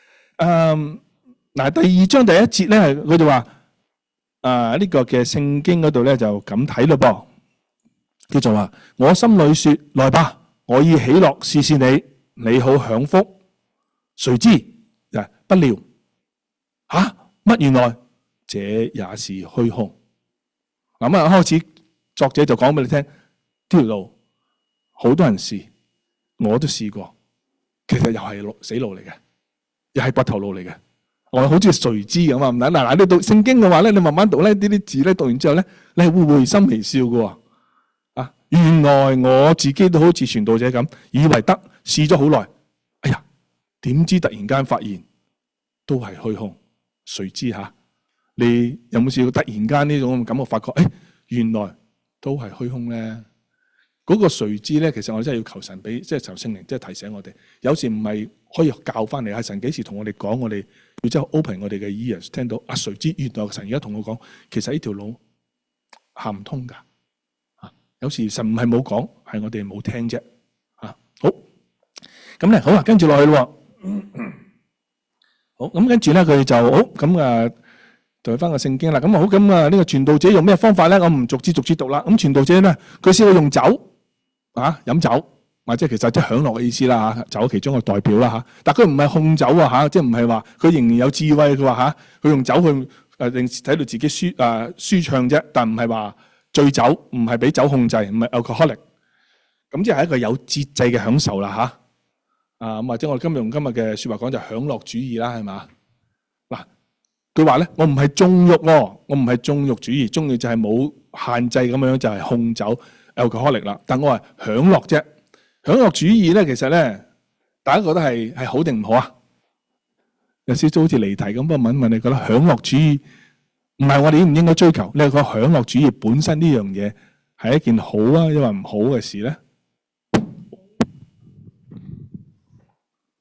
第二章第一節咧，佢就話呢個嘅聖經嗰度咧就咁睇咯噃，叫做話我心裏說來吧，我以喜樂試試你，你好享福。誰知不料乜原來這也是虛空。開始作者就講俾你聽，呢條路好多人試，我都試過，其實又係死路嚟嘅。又係骨頭路嚟嘅，我好似誰知咁啊！嗱，你讀聖經嘅話咧，你慢慢讀咧，呢啲字咧讀完之後咧，你係會會心微笑嘅喎。原來我自己都好似傳道者咁，以為得試咗好耐，哎呀，點知突然間發現都係虛空。誰知你有冇試過突然間呢種感覺，發覺原來都係虛空咧？嗰個誰知咧？其實我哋真係要求神俾，即係求聖靈，即係提醒我哋。有時唔係可以教翻嚟，係神幾時同我哋講，我哋要即係 open 我哋嘅 ears， 聽到誰知原來神而家同我講，其實呢條路行唔通㗎。有時神唔係冇講，係我哋冇聽啫。好，咁咧好啦，跟住落去咯。好，咁跟住咧佢就好咁讀翻個聖經啦。咁好咁呢個傳道者用咩方法咧？我唔逐字讀啦。咁傳道者咧，佢試過用酒。飲酒，或者其實即係享樂嘅意思啦，酒其中一個代表啦，但佢唔係控酒即係唔係話佢仍然有智慧。佢話佢用酒去令睇到自己舒暢啫，但唔係話醉酒，唔係俾酒控制，唔係 alcoholic。咁即係一個有節制嘅享受啦，或者我哋今日用今日嘅説話講就係享樂主義啦，係嘛？嗱，佢話咧，我唔係縱慾喎，我唔係縱慾主義，中意就係冇限制咁樣就係控酒。alcoholic啦，但我係享樂啫。享樂主義咧，其實咧，大家覺得係好定唔好啊？有少少好似離題咁，不過問一問你覺得享樂主義唔係我哋應唔應該追求？你係覺得享樂主義本身呢樣嘢係一件好啊，抑或唔好嘅事咧？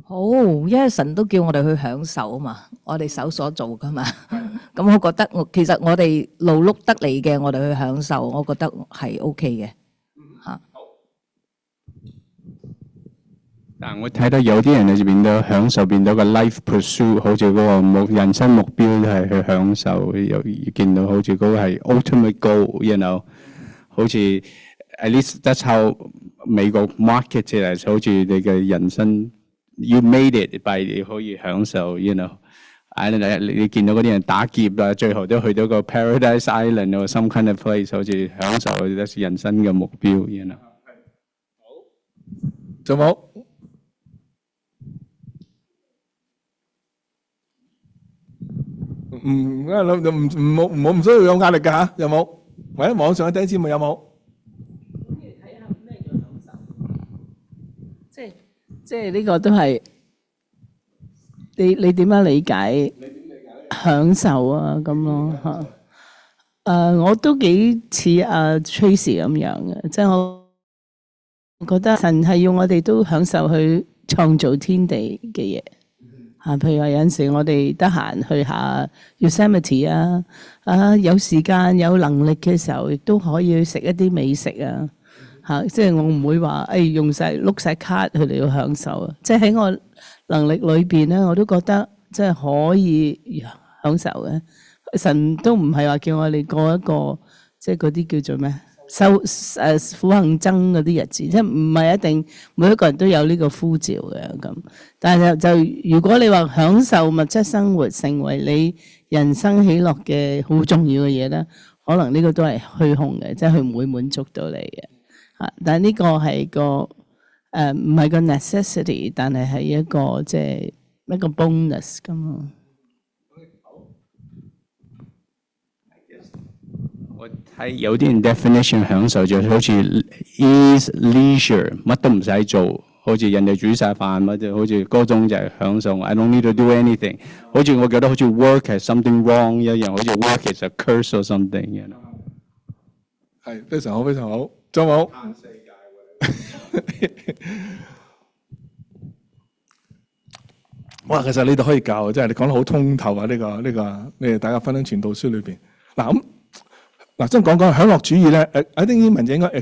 好，因為神都叫我哋去享受啊嘛，我哋手所做噶嘛。咁我覺得其實我哋勞碌得嚟嘅，我哋去享受，我覺得係 OK 嘅嚇。 但我睇到有啲人裏邊都享受變到個 life pursuit，好似嗰個人生目標都係去享受，又見到好似嗰個係 ultimate goal，you know，好似 at least that's how 美國 market 出嚟，好似你嘅人生 you made it by 你可以享受，you know。你見到嗰啲人打劫啊，最後都去到個 Paradise Island or some kind of place，好似享受人生嘅目標，you know。 仲有冇？唔需要有壓力㗎嚇，有冇？或者網上嘅弟兄姊妹有冇？ 睇下咩叫享受，即係呢個都係你點樣理解享受啊咁咯嚇。我都幾似阿 Tracy 咁樣嘅，即係我覺得神係要我哋都享受去創造天地嘅嘢。譬如話有陣時我哋得閒去下 Yosemite 啊，有時間有能力嘅時候，亦都可以去食一啲美食啊，即係我唔會話用晒碌晒卡去嚟到享受啊，即係喺我能力裏邊咧，我都覺得即係可以享受嘅。神都唔係話叫我哋過一個即係嗰啲叫做咩苦行僧嗰啲日子，即係唔係一定每一個人都有呢個呼召嘅咁。但係就如果你話享受物質生活成為你人生喜樂嘅好重要嘅嘢咧，可能呢個都係虛空嘅，即係佢唔會滿足到你嘅。但係呢個係個唔係個 necessity， 但係一個即係一個 bonus 咁咯。 我睇有啲人 definition 享受就好似 ease leisure， 乜都唔使做，好似人哋煮晒飯，或者好似嗰種就係享受。I don't need to do anything。好似我覺得好似 work is something wrong 一樣，好似 work is a curse or something。 係非常好，非常好。仲有冇？哇！其實你哋可以教，即係你講得好通透啊！呢個大家分享傳道書裏邊嗱，真講講享樂主義咧，I think英文就應該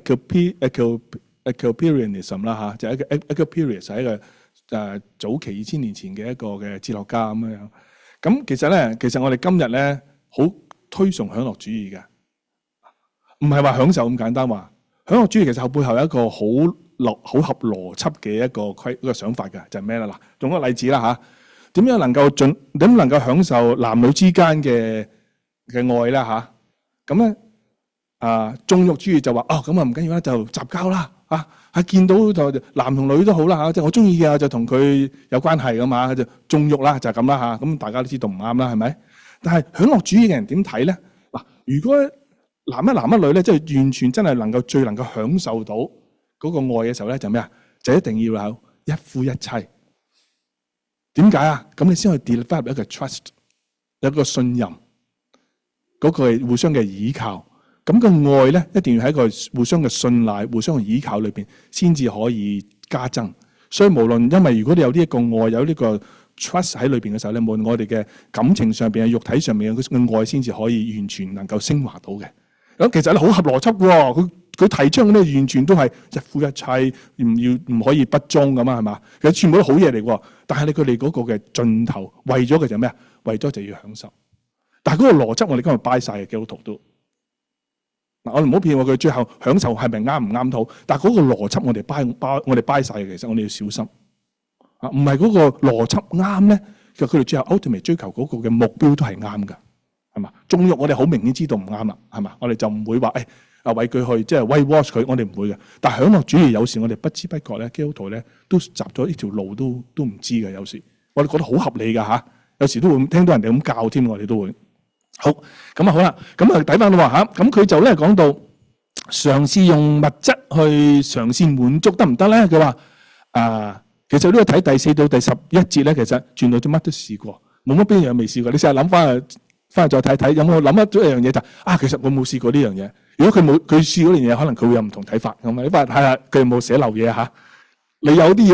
Epicureanism 啦嚇，就係一個 Epicurus 係一個早期2000年前嘅一個嘅哲學家咁樣。咁其實我哋今日咧好推崇享樂主義嘅，唔係話享受咁簡單話。享樂主義其實後背後有一個好合邏輯嘅一個想法嘅，就係咩啦？嗱，用個例子啦嚇，點能夠享受男女之間嘅愛啦嚇？咁咧縱欲主義就話咁唔緊要啦，就雜交啦見到就男同女都好啦嚇，即係我中意嘅就同佢有關係噶嘛，就縱欲啦，就係咁啦嚇。咁大家都知道唔啱啦，係咪？但係享樂主義嘅人點睇咧？嗱，如果男一女咧，即係完全真係最能夠享受到嗰個愛嘅時候咧，就咩啊？就一定要有一夫一妻。點解啊？咁你先可以 develop 一個 trust， 有一個信任，嗰個係互相嘅依靠。咁個愛咧，一定要喺一個互相嘅信賴、互相嘅依靠裏邊，先至可以加增。所以無論因為如果你有呢一個愛，有呢個 trust 喺裏邊嘅時候咧，無論我哋嘅感情上邊、肉體上面嘅愛，先至可以完全能夠升華到嘅。咁其實咧好合邏輯喎，佢提倡咧完全都係一夫一妻，唔可以不忠咁啊，係嘛？其實全部都好嘢嚟喎，但係佢哋嗰個嘅盡頭，為咗嘅就咩啊？為咗就要享受。但係嗰個邏輯我哋今日掰晒嘅基督徒都嗱，我哋唔好騙我佢最後享受係咪啱唔啱好？但係嗰個邏輯我哋掰晒嘅，其實我哋要小心啊！唔係嗰個邏輯啱咧，其實佢哋最後 ultimate 追求嗰個嘅目標都係啱㗎。係嘛？縱欲我哋好明顯知道唔啱啦，係嘛？我哋就唔會話為佢去即係 whitewash 佢，我哋唔會嘅。但係享樂主義有時我哋不知不覺咧，基督徒咧都習咗呢條路都唔知嘅。有時我哋覺得好合理㗎嚇，有時都會聽到人哋咁教添，我哋都會好咁啊。好啦，咁啊睇翻啦嚇，咁佢就咧講到嘗試用物質去嘗試滿足得唔得咧？佢話其實呢個睇第4到第11節咧，其實傳道做乜都試過，冇乜邊樣未試過。你成日諗翻去再睇睇，有冇諗咗一樣嘢就其實我冇試過呢樣嘢。如果佢試嗰樣嘢，可能佢會有唔同睇法。咁啊，呢塊睇下佢有冇寫漏嘢嚇。你有啲嘢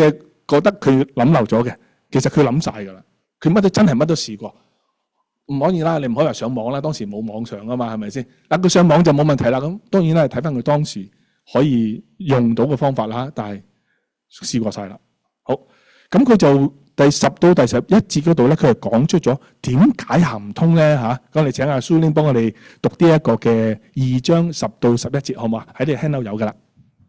覺得佢諗漏咗嘅，其實佢諗晒㗎啦。佢真係乜都試過。唔可以啦，你唔可以話上網啦，當時冇網上啊嘛，係咪先？但佢上網就冇問題啦。咁當然啦，睇翻佢當時可以用到嘅方法啦，但係試過晒啦。好，咁佢就第10到第11節嗰度咧，佢係講出咗點解行唔通咧嚇。咁我哋請阿蘇玲幫我哋讀呢一個嘅2章10到11節，好唔好啊？喺你 handout 有㗎啦。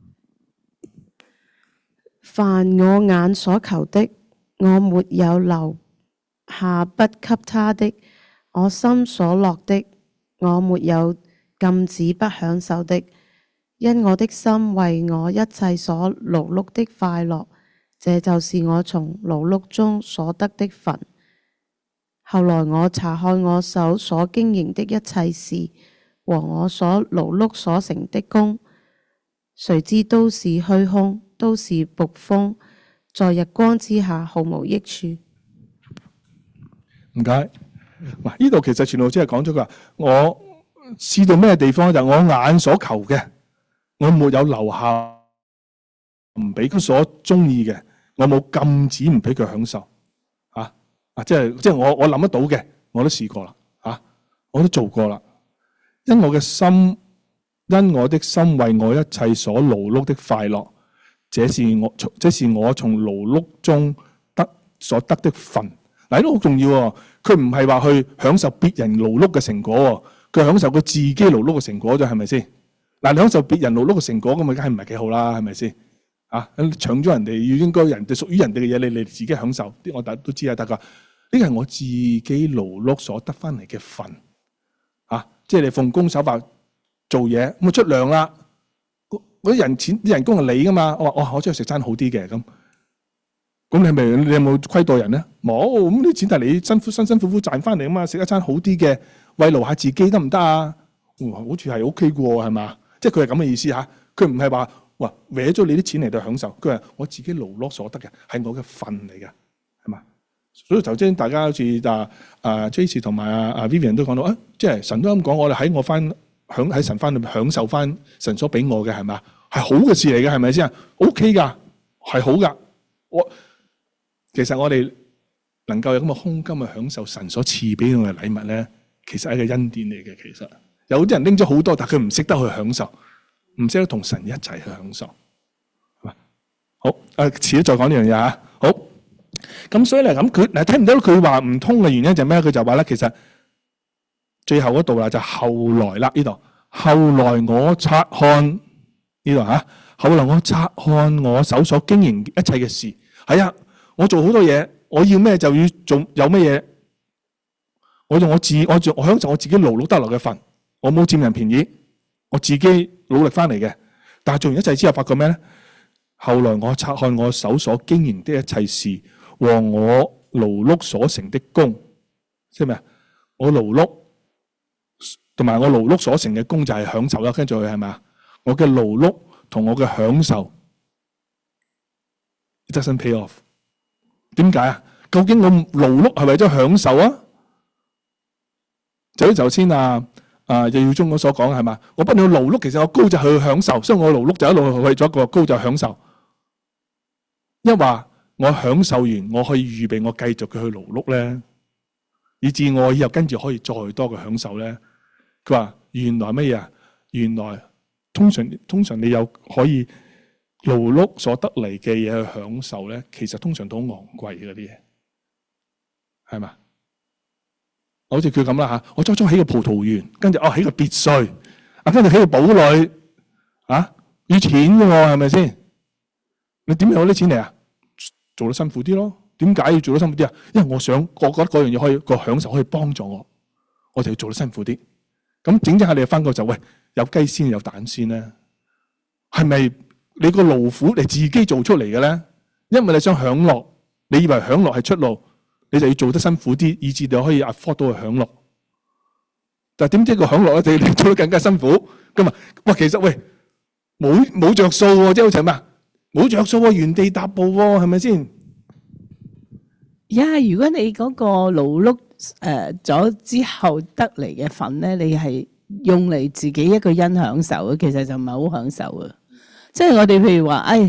凡我眼所求的，我沒有留下不給他的；我心所樂的，我沒有禁止不享受的。因我的心為我一切所勞碌的快樂，這就是我從勞碌中所得的分。後來我查看我手所經營的一切事和我所勞碌所成的功，誰知都是虛空，都是捕風，在日光之下毫無益處。 唔該。嗱，呢度其實全路只係講咗佢話，我試到咩地方就我眼所求嘅，我沒有留下唔俾佢所中意嘅，我冇禁止唔俾佢享受。即係我諗得到嘅，我都試過啦。我都做過啦。因我的心為我一切所勞碌的快樂，這是我從勞碌中所得的分。嗱，呢個好重要喎。佢唔係話去享受別人勞碌嘅成果喎，佢享受佢自己勞碌嘅成果啫，係咪先？嗱，你享受別人勞碌嘅成果咁啊，梗係唔係幾好啦，係咪先？搶咗人哋應該人哋屬於人哋嘅嘢，你自己享受，我大家都知啊，大家呢個係我自己勞碌所得翻嚟嘅份。即係你奉公守法做嘢，咁啊出糧啦，嗰啲人工係你噶嘛？我話我出去食餐好啲嘅咁你有冇虧待人咧？冇，咁啲錢係你辛辛苦苦賺翻嚟啊嘛，食一餐好啲嘅，慰勞下自己得唔得啊？好似係 OK 嘅喎，係嘛？即係佢係咁嘅意思嚇，佢唔係話搲咗你啲錢嚟到享受，佢話我自己勞碌所得嘅係我嘅份嚟嘅，係嘛？所以頭先大家好似Tracy 同埋Vivian 都講到即係神都咁講，我哋喺神翻裏面享受翻神所俾我嘅係嘛？係好嘅事嚟嘅，係咪先啊 ？OK 㗎，係好㗎。其實我哋能夠有咁嘅胸襟去享受神所賜俾我嘅禮物咧，其實係一個恩典嚟嘅。其實有啲人拎咗好多，但佢唔識得去享受，唔識得同神一齊去享受，係嘛？好，遲啲再講呢樣嘢嚇。好，咁所以嚟咁佢睇唔到佢話唔通嘅原因就係咩？佢就話咧，其實最後嗰度啦，就後來啦呢度。後來我察看呢度嚇，後來我察看我手所經營一切嘅事，係啊。我做好多嘢，我要咩就要做，有乜嘢，我享受我自己勞碌得來嘅份，我冇佔人便宜，我自己努力翻嚟嘅。但係做完一切之後，發覺咩咧？後來我察看我手所經營的一切事和我勞碌所成的功，即係咩啊？我勞碌同埋我勞碌所成嘅功就係享受啦。跟住佢係咪啊？我嘅勞碌同我嘅享受 ，it doesn't pay off。點解啊？究竟我勞碌係為咗享受啊？就好似頭先葉耀忠所講係嘛？我不斷勞碌，其實我高就去享受，所以我勞碌就一路為咗個高就享受。一話我享受完，我可以預備我繼續去勞碌咧，以至我以後跟住可以再多嘅享受咧。佢話原來乜嘢啊？原來通常你有可以勞碌所得嚟嘅嘢去享受咧，其實通常都好昂貴嘅嗰啲嘢，係嘛？好似佢咁啦嚇，我初起個葡萄園，跟住起個別墅，跟住起個堡壘，要錢嘅喎，係咪先？你點有啲錢嚟啊？做得辛苦啲咯。點解要做得辛苦啲啊？因為我覺得嗰樣嘢可以個享受可以幫助我，我就要做得辛苦啲。咁整下你就翻個就有雞先有蛋先咧，係咪？你個勞苦你自己做出嚟嘅咧，因為你想享樂，你以為享樂係出路，你就要做得辛苦啲，以至你可以 afford 到去享樂。但係點知個享樂咧，你做得更加辛苦咁啊！其實冇着數喎，即係好似咩啊？冇着數喎，原地踏步喎，係咪先？ 如果你嗰個勞碌咗之後得嚟嘅份咧，你係用嚟自己一個人享受嘅，其實就唔係好享受啊。即係我哋譬如話，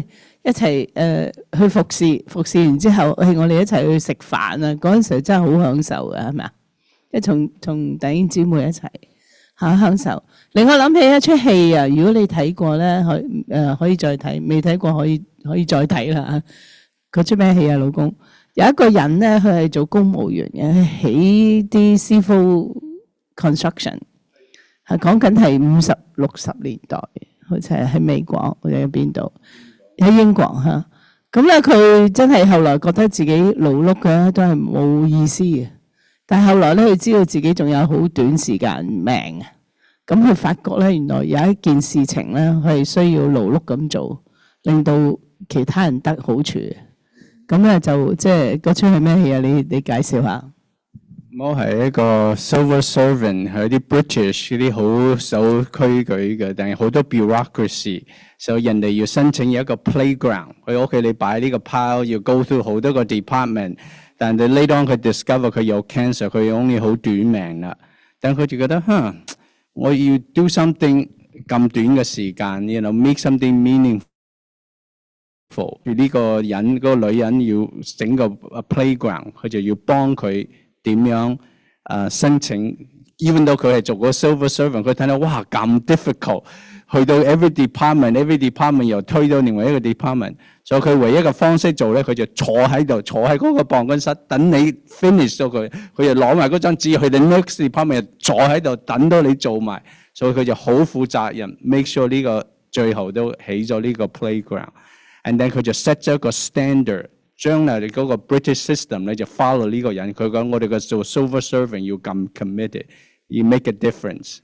一齊去服侍，服侍完之後，我哋一齊去食飯啊！嗰陣時候真係好享受嘅，係咪啊？即係同弟兄姊妹一齊嚇享受。令我諗起一出戲啊！如果你睇過咧，可以再睇；未睇過可以再睇啦嚇。佢出咩戲啊，老公？有一個人咧，佢係做公務員嘅，起啲 civil construction， 係講緊係50、60年代，好似係喺美國或者喺邊度，喺英國嚇。咁咧佢真係後來覺得自己勞碌嘅都係冇意思嘅，但係後來咧佢知道自己仲有好短時間命啊。咁佢發覺咧，原來有一件事情咧，佢係需要勞碌咁做，令到其他人得好處。咁咧就即係嗰出係咩戲啊？你介紹下。 我係一個 civil servant， 係啲 British 嗰啲好守規矩嘅，但係好多 bureaucracy， 所以人哋要申請有一個 playground， 佢屋企你擺呢個 pile 要 go through 好多個 department， 但係 later on 佢 discover 佢有 cancer， 佢 only 好短命啦，但佢就覺得我要 do something 咁短嘅時間，make something meaningful。呢個人嗰個女人要整個 playground， 佢就要幫佢點樣申請。even though 佢係做個 civil servant， 佢睇到哇咁 difficult， 去到 every department 又推到另外一個 department， 所以佢唯一嘅方式做咧，佢就坐喺嗰個辦公室等你 finish 咗佢，佢就攞埋嗰張紙去到 next department 又坐喺度等到你做埋，所以佢就好負責任 ，make sure 呢個最後都起咗呢個 playground。And then 佢就 set 咗一個 standard， 將來你嗰個 British system 咧就 follow 呢個人。佢講我哋嘅做 civil servant 要咁 committed， 要 make a difference。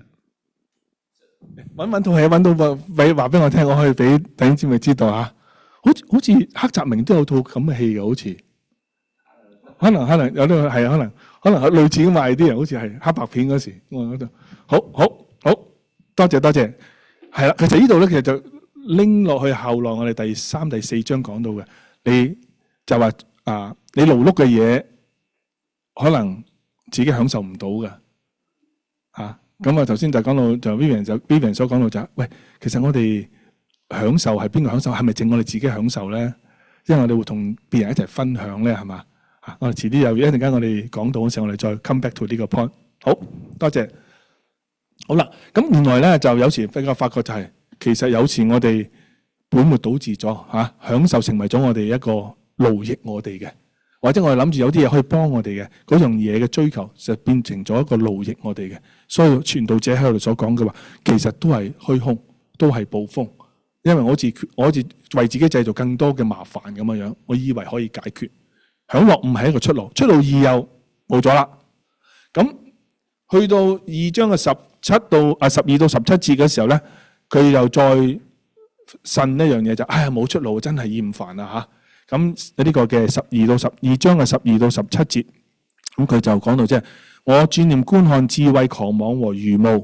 揾套戲揾到話俾我聽，我可以俾弟兄姊妹知道嚇。好似黑澤明都有套咁嘅戲嘅，好似可能有啲係可能類似咁賣啲人，好似係黑白片嗰時。我嗰度好，多謝。係啦，其實呢度咧其實就拎落去後來我哋第3、第4章講到嘅，你就話你勞碌嘅嘢可能自己享受唔到嘅咁啊頭先就講到就 Vivian 所講到就喂，其實我哋享受係邊個享受？係咪淨我哋自己享受咧？因為我哋會同別人一齊分享咧，係嘛？我哋遲啲一陣間我哋講到嘅時候，我哋再 come back to 呢個 point。好多謝。好啦，咁原來咧就有時比較發覺就係、其實有時我哋本末倒置咗享受成為咗我哋一個勞役我哋嘅，或者我哋諗住有啲嘢可以幫我哋嘅嗰樣嘢嘅追求，就變成咗一個勞役我哋嘅。所以傳道者喺度所講嘅話，其實都係虛空，都係捕風。因為我好似為自己製造更多嘅麻煩咁樣，我以為可以解決。享樂唔係一個出路，出路2又冇咗啦。咁去到2章嘅12到17節嘅時候咧，佢又再呻一樣嘢就冇出路，真係厭煩啦嚇。咁呢個嘅2章嘅12到17節，咁佢就講到即係我轉念觀看智慧狂妄和愚昧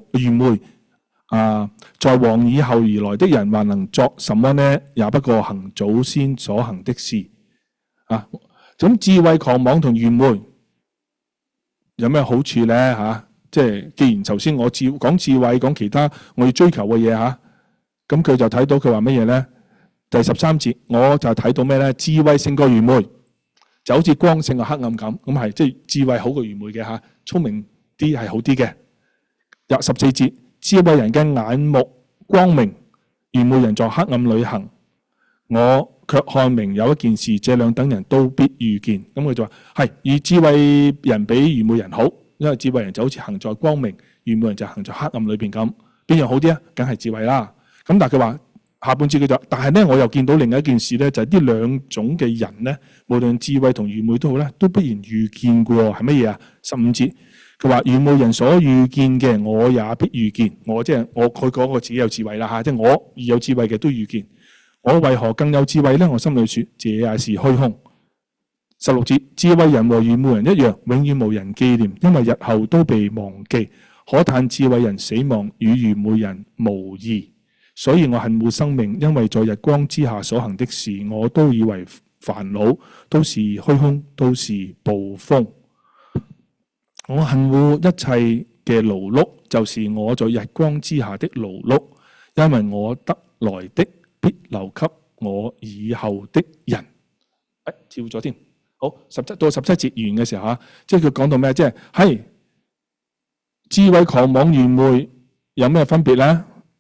在王以後而來的人還能作什麼呢？也不過行祖先所行的事咁智慧狂妄同愚昧有咩好處咧即係既然頭先我講智慧，講其他我要追求嘅嘢咁佢就睇到佢話乜嘢咧？第13節我就睇到咩咧？智慧勝過愚昧，就好似光勝過黑暗咁。咁係即係智慧好過愚昧嘅聰明啲係好啲嘅。14節智慧人嘅眼目光明，愚昧人在黑暗裏行。我卻看明有一件事，這兩等人都必遇見。咁佢就話係以智慧人比愚昧人好，因為智慧人就好似行在光明，愚昧人就行在黑暗裏邊咁。邊樣好啲啊？梗係智慧啦。咁但係佢話下半節佢就，但係咧我又見到另一件事咧，就係呢兩種嘅人咧，無論智慧同愚昧都好咧，都必然遇見嘅喎。係乜嘢啊？15節佢話愚昧人所遇見嘅，我也必遇見。佢講我自己有智慧啦即係我有智慧嘅都遇見。我為何更有智慧呢？我心裏說，這也是虛空。16節智慧人和愚昧人一樣，永遠無人紀念，因為日後都被忘記。可嘆智慧人死亡與愚昧人無異。所以我恨惡生命，因為在日光之下所行的事，我都以為煩惱，都是虛空，都是捕風。我恨惡一切嘅勞碌，就是我在日光之下的勞碌，因為我得來的必留給我以後的人。跳咗添。好，17到17節完嘅時候嚇，即係佢講到咩？即係智慧狂妄愚昧有咩分別咧？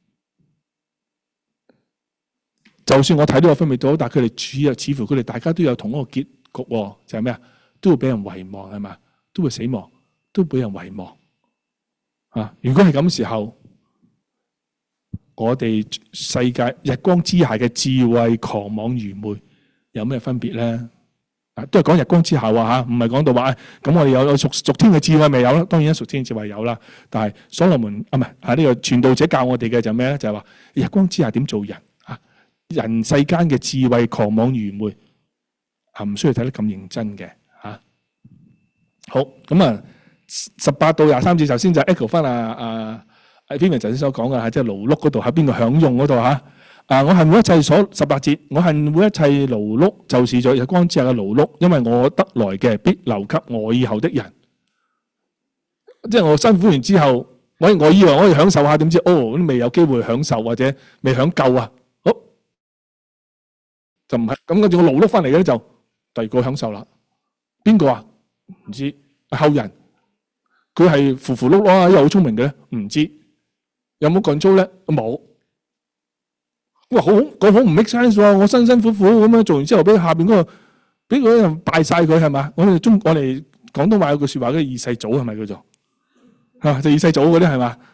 就算我睇到個分別都好，但係佢哋似乎佢哋大家都有同一個結局喎，就係咩啊？都會俾人遺忘係嘛？都會死亡，都俾人遺忘。如果係咁時候，我哋世界日光之下嘅智慧狂妄愚昧有咩分別咧？都係講日光之下喎，唔係講到話咁我哋有屬天嘅智慧咪有啦？當然屬天嘅智慧有啦，但係所羅門唔係呢個傳道者教我哋嘅就咩咧？就係話日光之下點做人啊？人世間嘅智慧狂妄愚昧唔需要睇得咁認真嘅嚇。好咁18到23節，頭先就 echo 翻Vivian 頭先所講嘅即係勞碌嗰度喺邊個享用嗰度嚇。我恨每一切所18節，我恨每一切勞碌，就是在日光之下嘅勞碌，因為我得來嘅必留給我以後的人。即係我辛苦完之後，我以為我可以享受下，點知都未有機會享受或者未享夠啊！好就唔係咁，跟住我勞碌翻嚟嘅咧就第二個享受啦。邊個啊？唔知後人，佢係糊糊碌碌啊，又好聰明嘅咧，唔知有冇control咧？冇。哇！好唔 make sense 喎！我辛辛苦苦咁樣做完之後，俾下邊嗰個俾嗰個人敗晒佢係嘛？我哋廣東話有句説話，嗰個二世祖係咪叫做就二世祖嗰啲係嘛？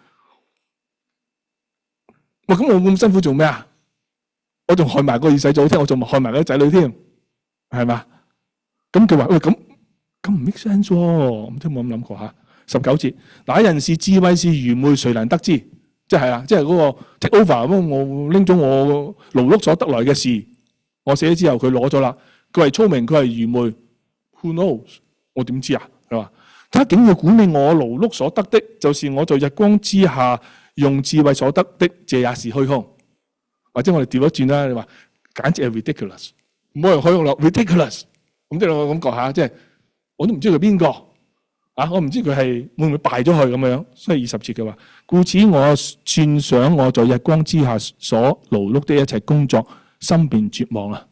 哇！咁我咁辛苦做咩啊？我仲害埋個二世祖添，我仲害埋個仔女添，係嘛？咁佢話喂，咁唔 make sense 喎，唔知有冇咁諗過嚇？19節，那人是智慧是愚昧，誰能得知？即係嗰個 take over 咁，我拎咗我勞碌所得來嘅事，我寫咗之後佢攞咗啦。佢係聰明，佢係愚昧 ，who knows？ 我點知啊？係嘛？他竟要管理我勞碌所得的，就是我在日光之下用智慧所得的，這也是虛空。或者我哋調一轉啦，你話簡直係 ridiculous， 冇人可以用落 ridiculous。咁即係我感覺下，即係我都唔知佢邊個。我唔知佢係會唔會敗咗去咁樣，所以20節嘅話，故此我算想我在日光之下所勞碌的一切工作，心便絕望啦。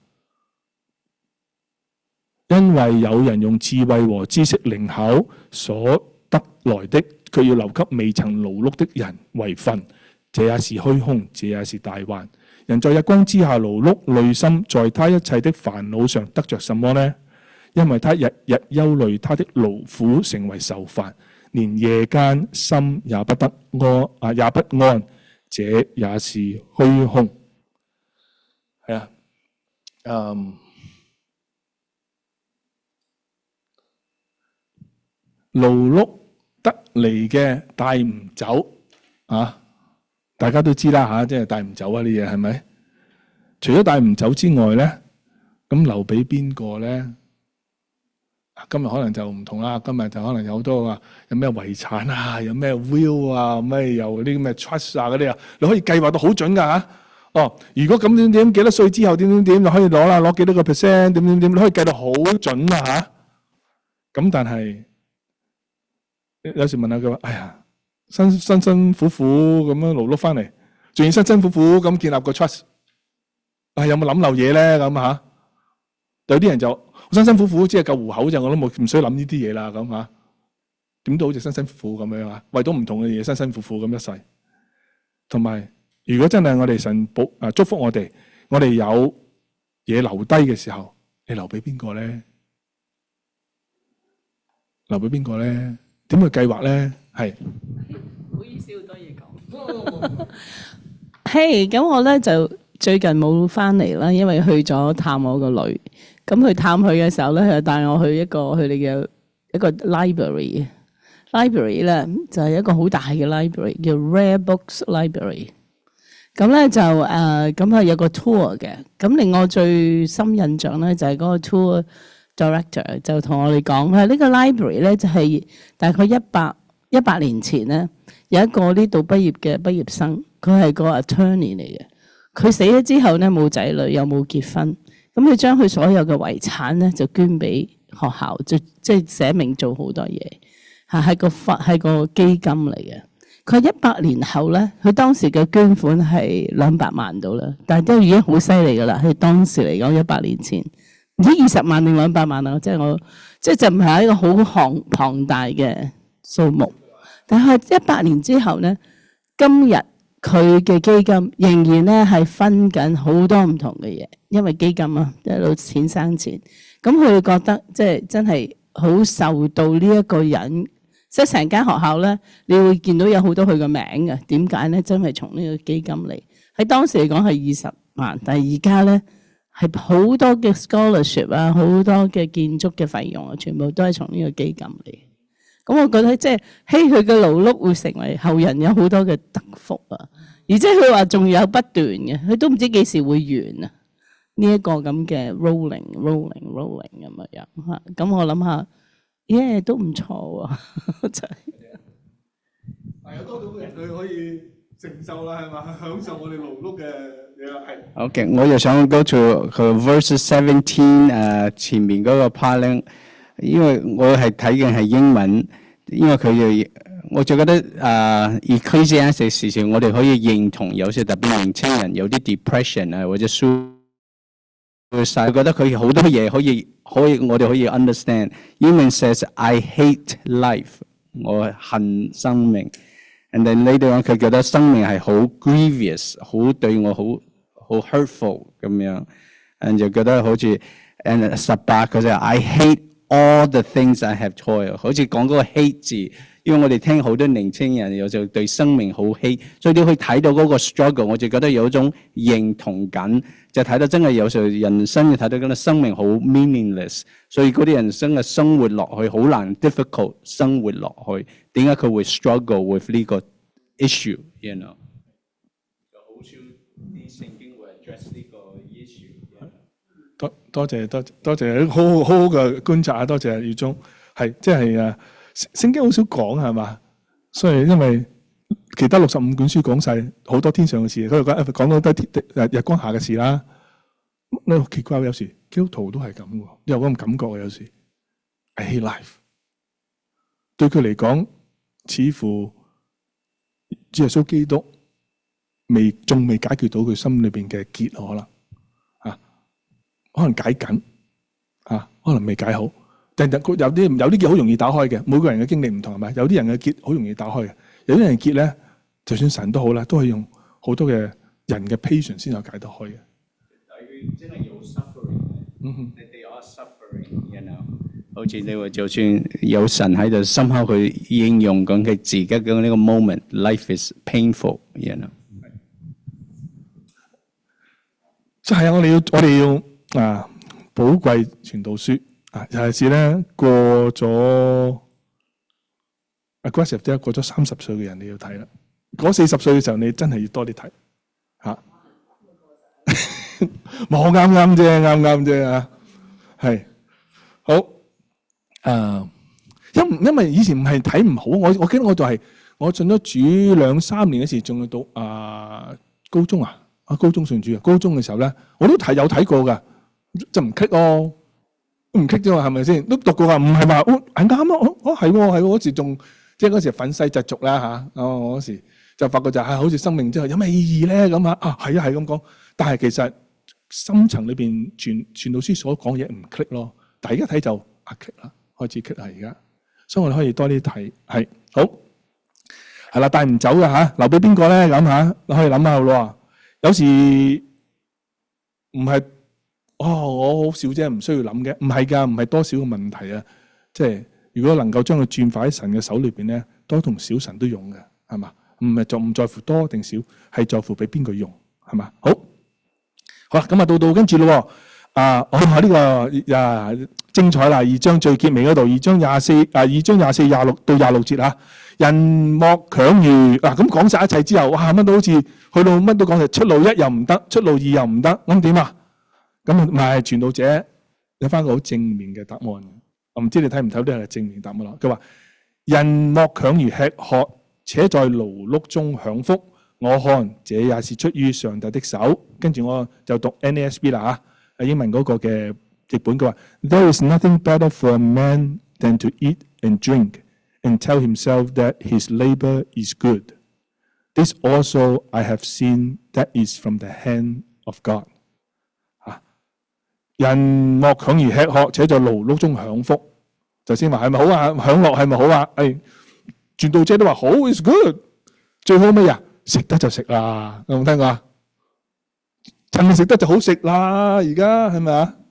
因為有人用智慧和知識靈巧所得來的，佢要留給未曾勞碌的人為分，這也是虛空，這也是大患。人在日光之下勞碌，內心在他一切的煩惱上得着什麼呢？因為他日日憂慮，他的勞苦成為愁煩，連夜間心也不安，這也是虛空。係啊，勞碌得嚟嘅帶唔走啊！大家都知啦嚇，即係帶唔走啊啲嘢係咪？除咗帶唔走之外咧，咁留俾邊個咧？今日可能就唔同啦，今日就可能有好多話有咩遺產啊，有咩 will 啊，咩有啲咩 trust 啊嗰啲啊，你可以計劃到好準㗎嚇。如果咁點幾多歲之後點就可以攞啦，攞幾多個 percent 點，你可以計到好準啊嚇。咁但係有時問下佢話：哎呀，辛辛苦苦咁樣勞碌翻嚟，仲要辛辛苦苦咁建立個 trust， 有冇諗漏嘢咧咁嚇？有啲人就辛辛苦苦只係夠糊口啫，我都唔需要諗呢啲嘢啦咁嚇。點都好似辛辛苦苦咁樣啊，為到唔同嘅嘢辛辛苦苦咁一世。同埋，如果真係我哋神祝福我哋有嘢留低嘅時候，你留俾邊個咧？留俾邊個咧？點去計劃咧？係。 唔好意思，好多嘢講。嘿，咁我咧就最近冇翻嚟啦，因為去咗探我個女。咁去探佢嘅時候咧，佢就帶我去佢哋嘅一個 library。library 咧就係一個好大嘅 library， 叫 Rare Books Library。咁咧就咁係有個 tour 嘅。咁令我最深印象咧就係嗰個 tour director 就同我哋講，呢個 library 咧就係大概100年前咧有一個呢度畢業嘅畢業生，佢係個 attorney 嚟嘅。佢死咗之後咧冇仔女又冇結婚，咁佢將佢所有嘅遺產咧就捐俾學校，即係寫明做好多嘢嚇，係個基金嚟嘅。 佢100年後咧，佢當時嘅捐款係200萬到啦，但係都已經好犀利噶啦。喺當時嚟講，100年前唔知20萬定200萬啊，即係就唔係一個好龐大嘅數目。但係100年之後咧，今日佢嘅基金仍然咧係分緊好多唔同嘅嘢，因為基金啊一路錢生錢，咁佢哋覺得即係真係好受到呢一個人。即係成間學校咧，你會見到有好多佢嘅名嘅。點解咧？真係從呢個基金嚟。喺當時嚟講係20萬，但係而家咧係好多嘅 scholarship 啊，好多嘅建築嘅費用啊，全部都係從呢個基金嚟。咁我覺得即係佢嘅勞碌會成為後人有好多嘅得福啊。而且佢話仲有不斷嘅，佢都唔知幾時會完啊。呢一個咁嘅 rolling 咁樣嚇。咁我諗下。都唔錯喎，真係。 係有多種人佢可以承受啦，係嘛？享受我哋勞碌嘅嘢係。 OK， 我又想 go to 佢 verse 17前面嗰個 part 咧，因為我係睇嘅係英文，因為佢我就覺得Ecclesiastes 時時我哋可以認同有些特別年青人有啲 depression 啊或者 suicide， 覺得佢好多嘢可以我哋可以 understand。英文 says I hate life， 我恨生命。And then later on 佢覺得生命係好 grievous， 好對我好 hurtful 咁樣。and 就覺得好似 and 18佢就 I hate all the things I have toiled， 好似講嗰個 hate 字，因為我哋聽好多年青人有就對生命好 hate， 所以你可以睇到嗰個 struggle， 我就覺得有一種認同感，就睇到真係有時候人生要睇到嗰個生命好 meaningless， 所以嗰啲人生嘅生活落去好難 difficult 生活落去，點解佢會 struggle with 呢個 issue？You know， 好少啲聖經會 address 呢個 issue。 多謝，好嘅觀察啊！多謝耀宗，係即係聖經好少講係嘛，所以因為其他65卷書講晒好多天上嘅事，佢講到都日光下嘅事啦。你好奇怪，有時基督徒都係咁喎，有嗰種感覺有時 I hate life， 對佢嚟講，似乎主耶穌基督仲未解決到佢心裏邊嘅結可能。可能解緊可能未解好，但有啲結好容易打開嘅。每個人嘅經歷唔同係咪？有啲人嘅結好容易打開嘅，有啲人結咧，就算神都好啦，都係用好多嘅人嘅 patience 先有解得開嘅。 真係有 suffering，they are suffering，you know。好似你話，就算有神喺度，深刻佢應用緊佢自己嘅呢個 moment，life is painful，you know。 即係我哋要。寶貴傳道書尤其是咧過咗 aggressive 啲，過咗30歲嘅人你要睇啦。嗰40歲嘅時候你真係要多啲睇冇啱啫係好因為以前唔係睇唔好，我記得我進咗主2-3年嗰時，仲要讀高中高中信主高中嘅時候咧，我都有睇過㗎。就唔 click 咯，唔 click 啫嘛，係咪先？都讀過㗎，唔係話係啱咯，係嗰時仲即係嗰時憤世嫉俗啦嚇，嗰時就發覺就係好似生命之後有咩意義咧咁係咁講，但係其實深層裏邊傳道書所講嘢唔 click 咯，但係而家睇就click 啦，開始 click 啦而家，所以我哋可以多啲睇係好係啦，帶唔走㗎嚇，留俾邊個咧咁嚇？你可以諗下咯，有時唔係。我好少啫，唔需要諗嘅，唔係㗎，唔係多少嘅問題啊！即係如果能夠將佢轉化喺神嘅手裏邊咧，多同少神都用嘅，係嘛？唔在乎多定少，係在乎俾邊個用，係嘛？好啦，咁到跟住咯喎，呢個精彩啦！2章最結尾嗰度，2章24、26到26節嚇，人莫強如咁講晒一切之後，乜都好似去到乜都講，出路1又唔得，出路2又唔得，咁點啊？咁咪傳道者有翻個好正面嘅答案。我唔知你睇唔睇到係正面答案咯。佢話：人莫強如吃喝，且在勞碌中享福。我看這也是出於上帝的手。跟住我就讀 NASB 啦嚇，英文嗰個嘅譯本佢話：There is nothing better for a man than to eat and drink and tell himself that his labour is good。 This also I have seen that is from the hand of God。人莫強而吃喝，且在勞碌中享福。頭先話係咪好啊？享樂係咪好啊？傳道者都話好 ，is good。最好乜嘢？食得就食啦，有冇聽過啊？趁食得就好食啦，而家係咪啊？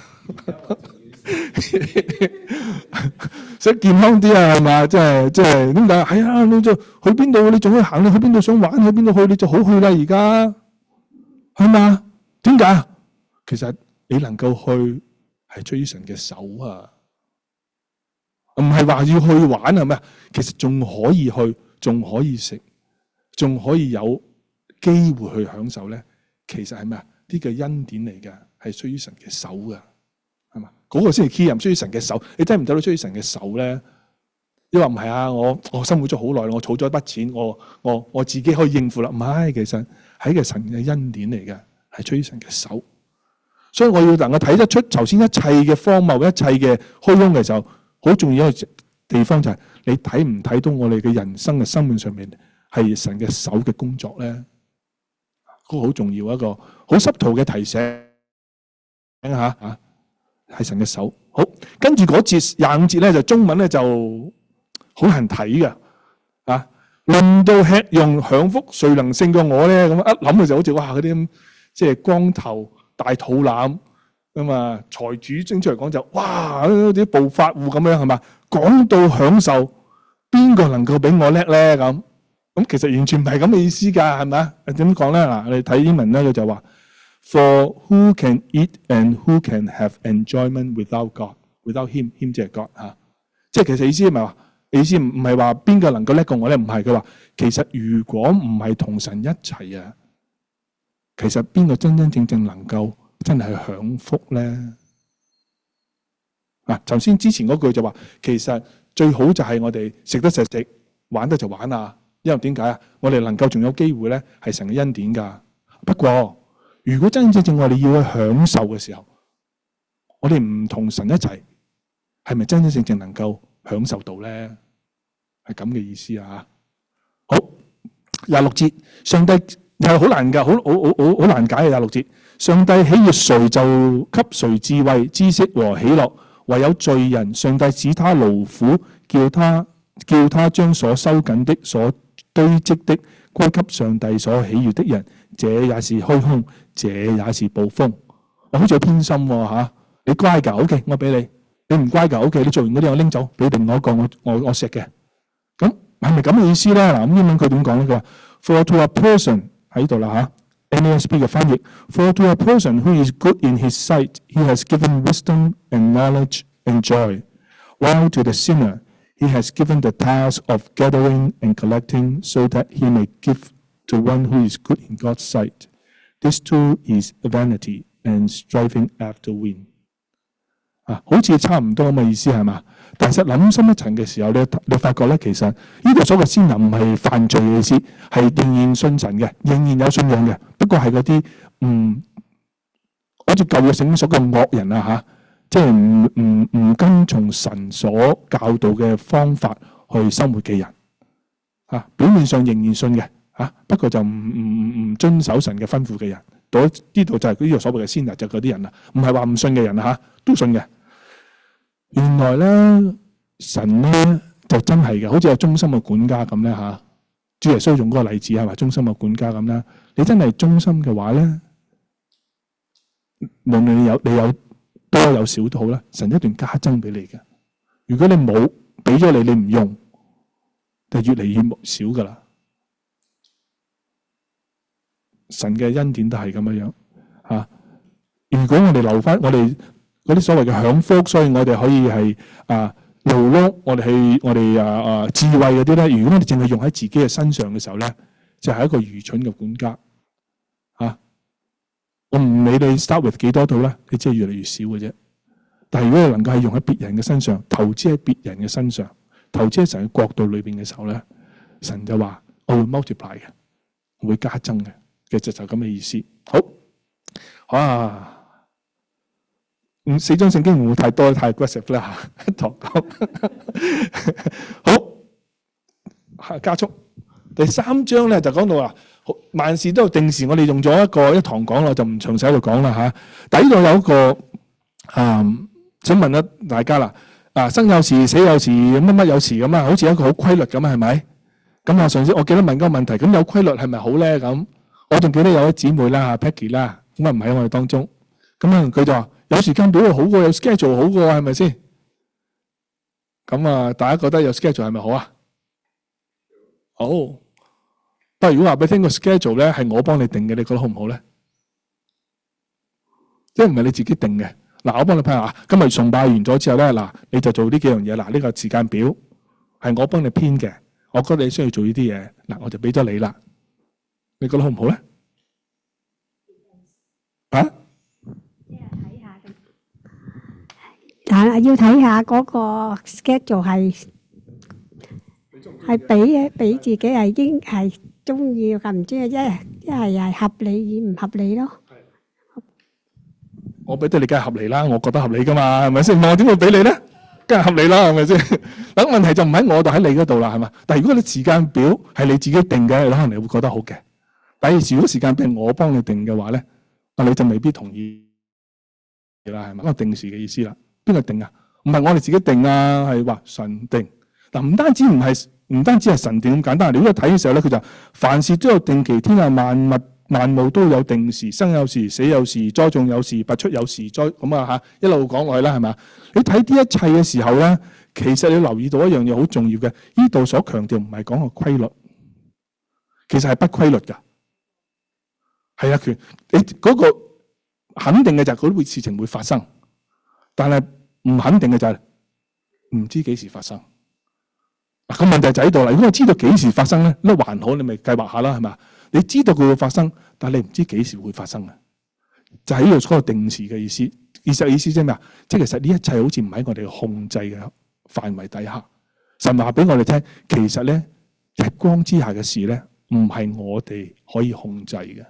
食健康啲啊，係嘛？即係點解？係啊，你就去邊度，你仲可以行，你去邊度想玩，去邊度去你就好去啦。而家係嘛？點解啊？其實你能夠去係出於神嘅手啊，唔係話要去玩係咩？其實仲可以去，仲可以食，仲可以有機會去享受咧。其實係咩啊？呢個恩典嚟嘅，係出於神嘅手㗎。係嘛？嗰個先係 key 啊！出於神嘅手，你睇唔睇到出於神嘅手咧？你話唔係啊？我生活咗好耐，我儲咗一筆錢，我自己可以應付啦。唔係，其實係個神嘅恩典嚟嘅，係出於神嘅手。所以我要能夠睇得出頭先一切嘅荒謬、一切嘅虛空嘅時候，好重要一個地方就係你睇唔睇到我哋嘅人生嘅生命上面係神嘅手嘅工作咧？嗰個好重要一個好濕圖嘅提醒嚇。係神嘅手。好，跟住嗰節25節咧，就中文咧就好難睇嘅。論到吃用享福，誰能勝過我咧？咁一諗嘅就好似哇嗰啲即係光頭大肚腩咁啊！財主拎出嚟講就哇啲暴發戶咁樣係嘛？講到享受，邊個能夠比我叻咧？咁其實完全唔係咁嘅意思㗎，係咪啊？點講咧？嗱，你睇英文咧，佢就話。For who can eat and who can have enjoyment without God? Without him 即係 God 嚇。即係其實意思唔係話，意思唔係話邊個能夠叻過我咧？唔係，佢話其實如果唔係同神一齊啊，其實邊個真真正正能夠真係去享福咧？頭先之前嗰句就話，其實最好就係我哋食得就食，玩得就玩啊。因為點解啊？我哋能夠仲有機會咧，係神嘅恩典㗎。不過如果真真正正我哋要去享受嘅時候，我哋唔同神一齊，係咪真真正正能夠享受到咧？係咁嘅意思啊！好，26節，上帝係好難㗎，好難解嘅26節。上帝喜悅誰就給誰智慧、知識和喜樂，唯有罪人，上帝使他勞苦，叫他將所收緊的、所堆積的歸給上帝所喜悅的人，這也是虛空，這也是暴風。我好似有偏心喎嚇，你乖㗎 ，OK， 我俾你；你唔乖㗎 ，OK， 你做完嗰啲我拎走，俾另外一個我食嘅。咁係咪咁嘅意思咧？嗱，咁英文佢點講咧？佢話 For to a person 喺度啦嚇 ，NASB 嘅翻譯 For to a person who is good in his sight, he has given wisdom and knowledge and joy, while to the sinner he has given the task of gathering and collecting so that he may give to one who is good in God's sight. This too is vanity and striving after wind. 好似差唔多咁嘅意思係嘛？但係實諗深一層嘅時候，你發覺咧，其實呢度所謂先人唔係犯罪嘅意思，係仍然信神嘅，仍然有信仰嘅。不過係嗰啲好似舊約聖經所講嘅惡人啊嚇。即係唔跟從神所教導嘅方法去生活嘅人，表面上仍然信嘅，不過就唔遵守神嘅吩咐嘅人，到呢度就係呢個所謂嘅先人，就嗰啲人啦，唔係話唔信嘅人啊，都信嘅。原來咧，神咧就真係嘅，好似有忠心嘅管家咁咧嚇。主耶穌用嗰個例子係話忠心嘅管家咁啦。你真係忠心嘅話咧，無論你有多有少都好啦，神一定加增俾你嘅。如果你冇俾咗你唔用，就越嚟越少噶啦。神嘅恩典都係咁樣嚇。如果我哋留翻我哋嗰啲所謂嘅享福，所以我哋可以係勞碌，我哋智慧嗰啲咧。如果我哋淨係用喺自己嘅身上嘅時候咧，就係一個愚蠢嘅管家嚇。我唔理你 start with 幾多度咧，你只係越嚟越少嘅啫。但係如果你能夠係用喺別人嘅身上，投資喺別人嘅身上，投資喺神嘅國度裏邊嘅時候咧，神就話我會 multiply 嘅，我會加增嘅。其實就咁嘅意思。好4章聖經會唔會太多太 aggressive 啦嚇？堂講好加速第3章咧就講到話，萬事都有定時。我哋用咗一堂講啦，就唔詳細喺度講啦嚇。但係呢度有一個想問一大家啦，生有時，死有時，乜有時咁啊，好似一個好規律咁啊，係咪？咁啊，上次我記得問嗰個問題，咁有規律係咪好咧？咁我仲記得有位姊妹啦，Peggy 啦，咁啊唔喺我哋當中，咁啊佢就話有時間表好過，有 schedule 好過，係咪先？咁啊，大家覺得有 schedule 係咪好啊？好。不過如果話俾你聽個 schedule 咧係我幫你定嘅，你覺得好唔好咧？即係唔係你自己定嘅？嗱，我幫你批下，今日崇拜完咗之後咧，嗱你就做呢幾樣嘢。嗱，呢個時間表係我幫你編嘅，我覺得你需要做呢啲嘢，嗱我就俾咗你啦。你覺得好唔好咧？啊？ 但係要睇下嗰個 schedule 係俾自己係應係中意嘅，唔知一係合理與唔合理咯。 我俾得你梗係合理啦，我覺得合理噶嘛，係咪先？我點會俾你咧？梗係合理啦，係咪先？等問題就唔喺我度，喺你嗰度啦，係嘛？但係如果你時間表係你自己定嘅，可能你會覺得好嘅。但係如果時間表係我幫你定嘅話咧，你就未必同意啦，係嘛？個定時嘅意思啦，邊個定啊？唔係我哋自己定啊，係話神定。嗱，唔單止係神定咁簡單。你如果睇嘅時候咧，佢就凡事都有定期，天下萬物都有定時，生有時，死有時，栽種有時，拔出有時，咁啊嚇，一路講落去啦，係咪？你睇呢一切嘅時候咧，其實你留意到一樣嘢好重要嘅，呢度所強調唔係講個規律，其實係不規律㗎。係啊，你嗰個肯定嘅就係嗰啲事情會發生，但係唔肯定嘅就係唔知幾時發生。個問題就喺度啦。如果我知道幾時發生咧，咁還好，你咪計劃下啦，係咪？你知道佢會發生，但係你唔知幾時會發生啊？就喺呢度所謂定時嘅意思。意思即係咩啊？即係其實呢一切好似唔喺我哋嘅控制嘅範圍底下。神話俾我哋聽，其實咧日光之下嘅事咧，唔係我哋可以控制嘅。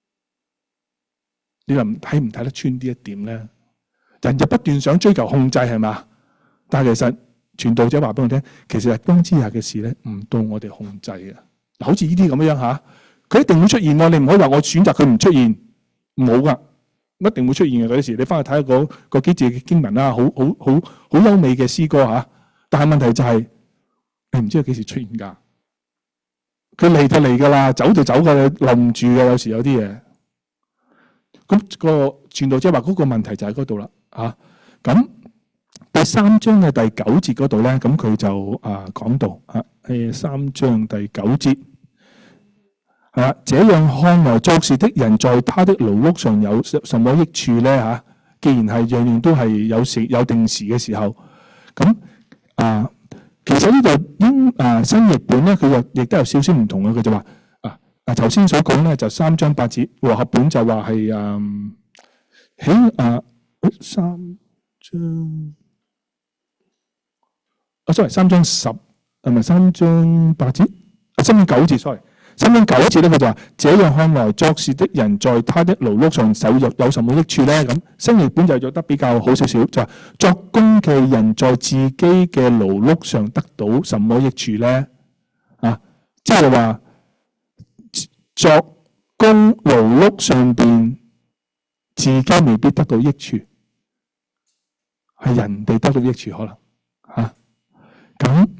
你話睇唔睇得穿呢一點咧？人就不斷想追求控制，係嘛？但係其實傳道者話俾我聽，其實日光之下嘅事咧，唔到我哋控制嘅。嗱，好似呢啲咁樣嚇，佢一定會出現喎。你唔可以話我選擇佢唔出現，冇噶，一定會出現嘅嗰啲事。你翻去睇下嗰幾節嘅經文啦，好優美嘅詩歌嚇。但係問題就係你唔知佢幾時出現㗎。佢嚟就嚟㗎啦，走就走㗎，留唔住嘅。有時有啲嘢。咁個傳道者話嗰個問題就喺嗰度啦嚇。咁第3章嘅第9節嗰度咧，咁佢就講到3章第9節這樣看來作事的人在他的勞碌上有什麼益處咧嚇？既然係樣樣都係有定時嘅時候，咁其實呢度新譯本咧，佢亦都有少少唔同嘅。佢就話頭先所講咧就3章8節，和合本就話係喺3章。3章10係咪3章8節？3章9節 ，sorry， 3章9節咧，佢就話：這樣看來，作事的人在他的勞碌上有什麼益處咧？咁新譯本就做得比較好少少，就話作工嘅人在自己嘅勞碌上得到什麼益處咧？即係話作工勞碌上邊自己未必得到益處，係人哋得到益處可能嚇。咁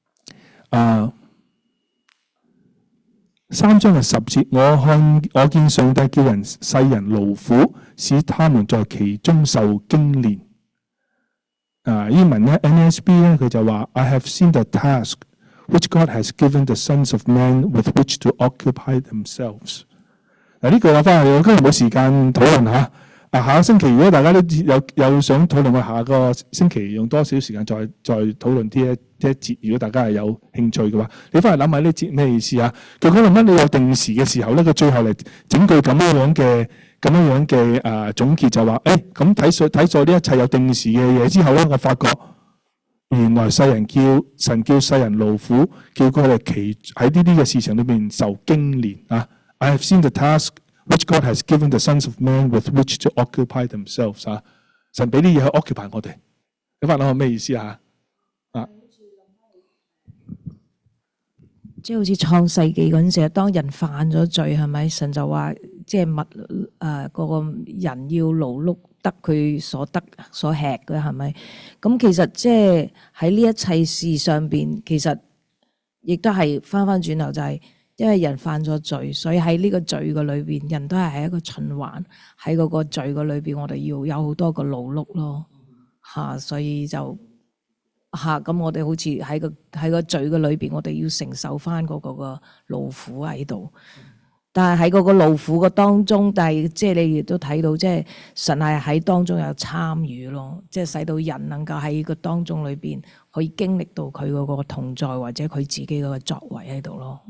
3章嘅10節，我見上帝叫世人勞苦，使他們在其中受經練。英文咧 NSB 咧佢就話 I have seen the task which God has given the sons of men with which to occupy themselves。呢句我翻去，我今日冇時間討論下。下個星期如果大家都有想討論，我下個星期用多少時間再討論呢一節。如果大家係有興趣嘅話，你翻嚟諗下呢節咩意思啊？佢講到乜？你有定時嘅時候咧，佢最後嚟整句咁樣嘅總結就話：咁睇咗呢一切有定時嘅嘢之後咧，我發覺原來神叫世人勞苦，叫佢哋喺呢啲嘅事情裏邊受經練啊。I have seen the task which God has given the sons of men with which to occupy themselves。神俾啲嘢去 occupy 我哋，你發諗下咩意思啊？ 即係好似創世記嗰陣時，當人犯咗罪，係咪神就話即係嗰個人要勞碌得佢所得所吃嘅，係咪？咁其實即係喺呢一切事上邊，其實亦都係翻轉頭就係因為人犯咗罪，所以喺呢個罪嘅裏邊，人都係喺一個循環，喺嗰個罪嘅裏邊，我哋要有好多個勞碌咯嚇，所以就。咁我哋好似喺個罪嘅裏邊，我哋要承受翻嗰個勞苦喺度。但係喺嗰個勞苦嘅當中，但係即係你亦都睇到，即係神係喺當中有參與咯，即係使到人能夠喺個當中裏邊可以經歷到佢嗰個同在，或者佢自己嗰個作為喺度咯。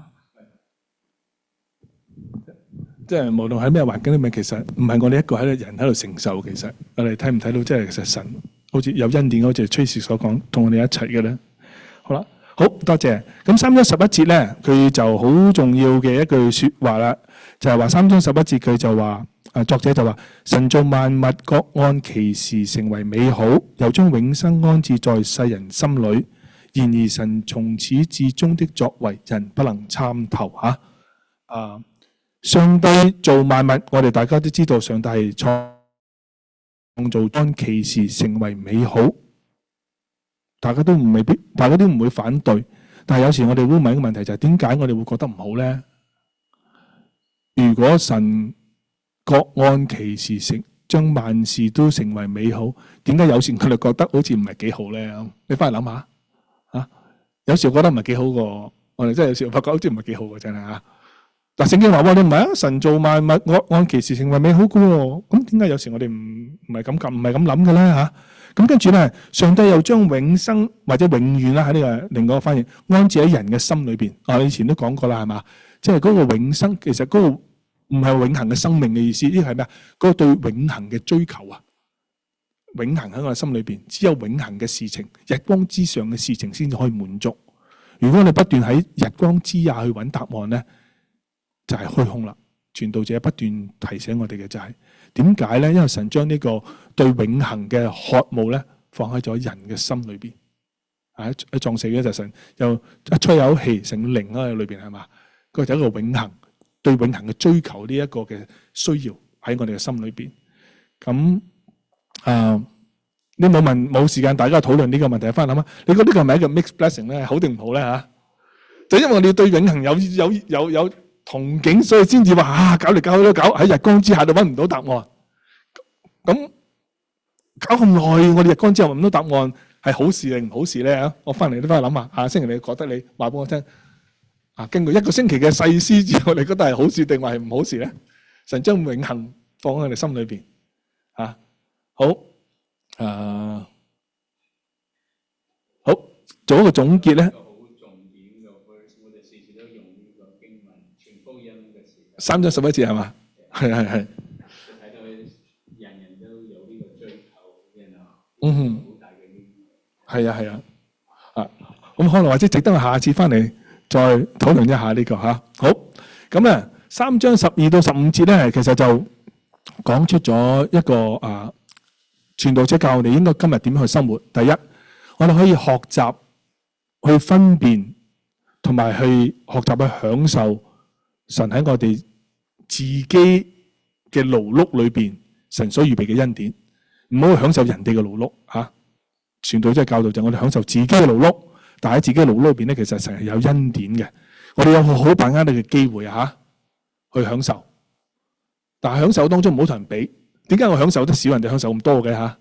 即係無論喺咩環境裏面，其實唔係我哋一個喺度人喺度承受，其實我哋睇唔睇到，即係其實神。好似有恩典，好似崔氏所講，同我哋一齊嘅咧。好啦，好多謝。咁3章11節咧，佢就好重要嘅一句説話啦，就係話3章11節佢就話，作者就話：神造萬物各按其時成為美好，又將永生安置在世人心裏。然而神從始至終的作為，人不能參透嚇。上帝造萬物，我哋大家都知道，上帝係創造當其時成為美好，大家都唔會反對。但係有時我哋會問一個問題，就係點解我哋會覺得唔好咧？如果神各按其時將萬事都成為美好，點解有時佢哋覺得好似唔係幾好咧？你翻嚟諗下嚇，有時我覺得唔係幾好過，我哋真係有時發覺好似唔係幾好嘅，真係嚇。嗱，聖經話喎，你唔係啊，神造萬物按其時成為美好嘅喎，咁點解有時我哋唔係咁諗嘅咧嚇？咁跟住咧，上帝又將永生或者永遠啦喺呢個另外一個翻譯安置喺人嘅心裏邊。我以前都講過啦，係嘛？即係嗰個永生，其實嗰個唔係永恆嘅生命嘅意思，呢個係咩啊？嗰個對永恆嘅追求啊，永恆喺我哋心裏邊，只有永恆嘅事情，日光之上嘅事情先至可以滿足。如果你不斷喺日光之下去揾答案咧，就係虛空啦。傳道者不斷提醒我哋嘅就係點解咧？因為神將呢個對永恆嘅渴慕咧放喺咗人嘅心裏邊。喺創世嘅就神又一吹有氣成靈喺裏邊係嘛？嗰個就一個永恆對永恆嘅追求呢一個嘅需要喺我哋嘅心裏邊。咁你冇時間大家討論呢個問題，翻嚟諗下，你覺得呢個係咪一個 mixed blessing 咧？好定唔好咧嚇？就因為我哋對永恆有憧憬，所以先至話搞嚟搞去都搞喺日光之下都揾唔到答案。咁搞咁耐，我哋日光之下揾唔到答案係好事定唔好事咧？嚇，我翻嚟都翻去諗下。下星期你覺得你話俾我聽。經過一個星期嘅細思之後，你覺得係好事定話係唔好事咧？神將永恆放喺我哋心裏邊。好，好，做一個總結咧。3章11節係嘛？係。睇到人人都有呢個追求，好大嘅係啊。咁可能或者值得我下次翻嚟再討論一下呢個嚇。好，咁咧3章12到15節咧，其實就講出咗一個傳道者教我哋應該今日點去生活。第一，我哋可以學習去分辨，同埋去學習去享受神喺我哋自己嘅勞碌裏邊，神所預備嘅恩典，唔好去享受人哋嘅勞碌嚇。傳道者教導就我哋享受自己嘅勞碌，但喺自己嘅勞碌裏邊咧，其實神係有恩典嘅。我哋有好好把握呢個機會去享受。但係享受當中唔好同人比。點解我享受得少，人哋享受咁多嘅嚇？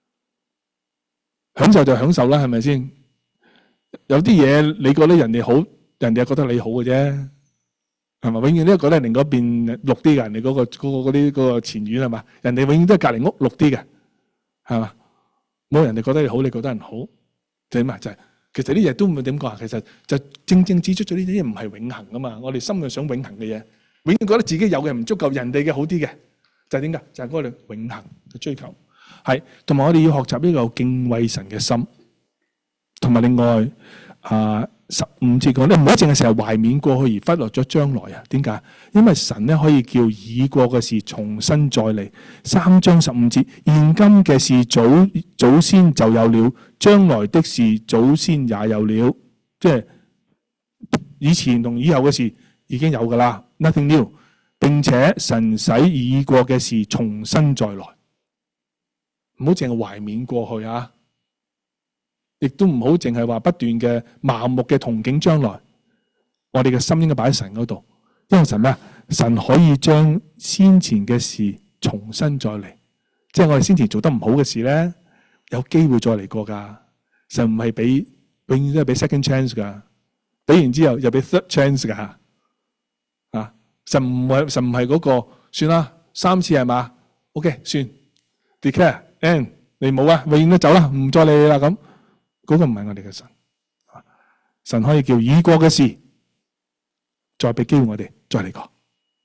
享受就享受啦，係咪先？有啲嘢你覺得人哋好，人哋又覺得你好嘅啫，係咪？永遠都覺得另嗰邊綠啲嘅，人哋嗰個前院係嘛？人哋永遠都係隔離屋綠啲嘅，係嘛？冇人哋覺得你好，你覺得人好，就點啊？就係其實啲嘢都唔會點講啊。其實就正正指出咗呢啲嘢唔係永恆噶嘛。我哋心裏想永恆嘅嘢，永遠覺得自己有嘅唔足夠，人哋嘅好啲嘅。就係點㗎？就係嗰個永恆嘅追求，係同埋我哋要學習呢個敬畏神嘅心，同埋另外15節講咧，唔好淨係成日懷緬過去而忽略咗將來啊！點解？因為神咧可以叫已過嘅事重新再嚟。3章15節，現今嘅事早先就有了，將來的事早先也有了。即係以前同以後嘅事已經有噶啦 ，nothing new。並且神使已過嘅事重新再來，唔好淨係懷緬過去啊！亦都唔好淨係話不斷嘅盲目嘅憧憬將來。我哋嘅心應該擺喺神嗰度，因為神咩？神可以將先前嘅事重新再嚟，即係我哋先前做得唔好嘅事咧，有機會再嚟過㗎。神唔係俾永遠都係俾 second chance 㗎，俾完之後又俾 third chance 㗎。啊，神唔係嗰個算啦，3次係嘛 ？OK 算 declare end 你冇啊，永遠都走啦，唔再理你啦咁。嗰個唔係我哋嘅神，神可以叫已過嘅事再俾機會我哋再嚟過。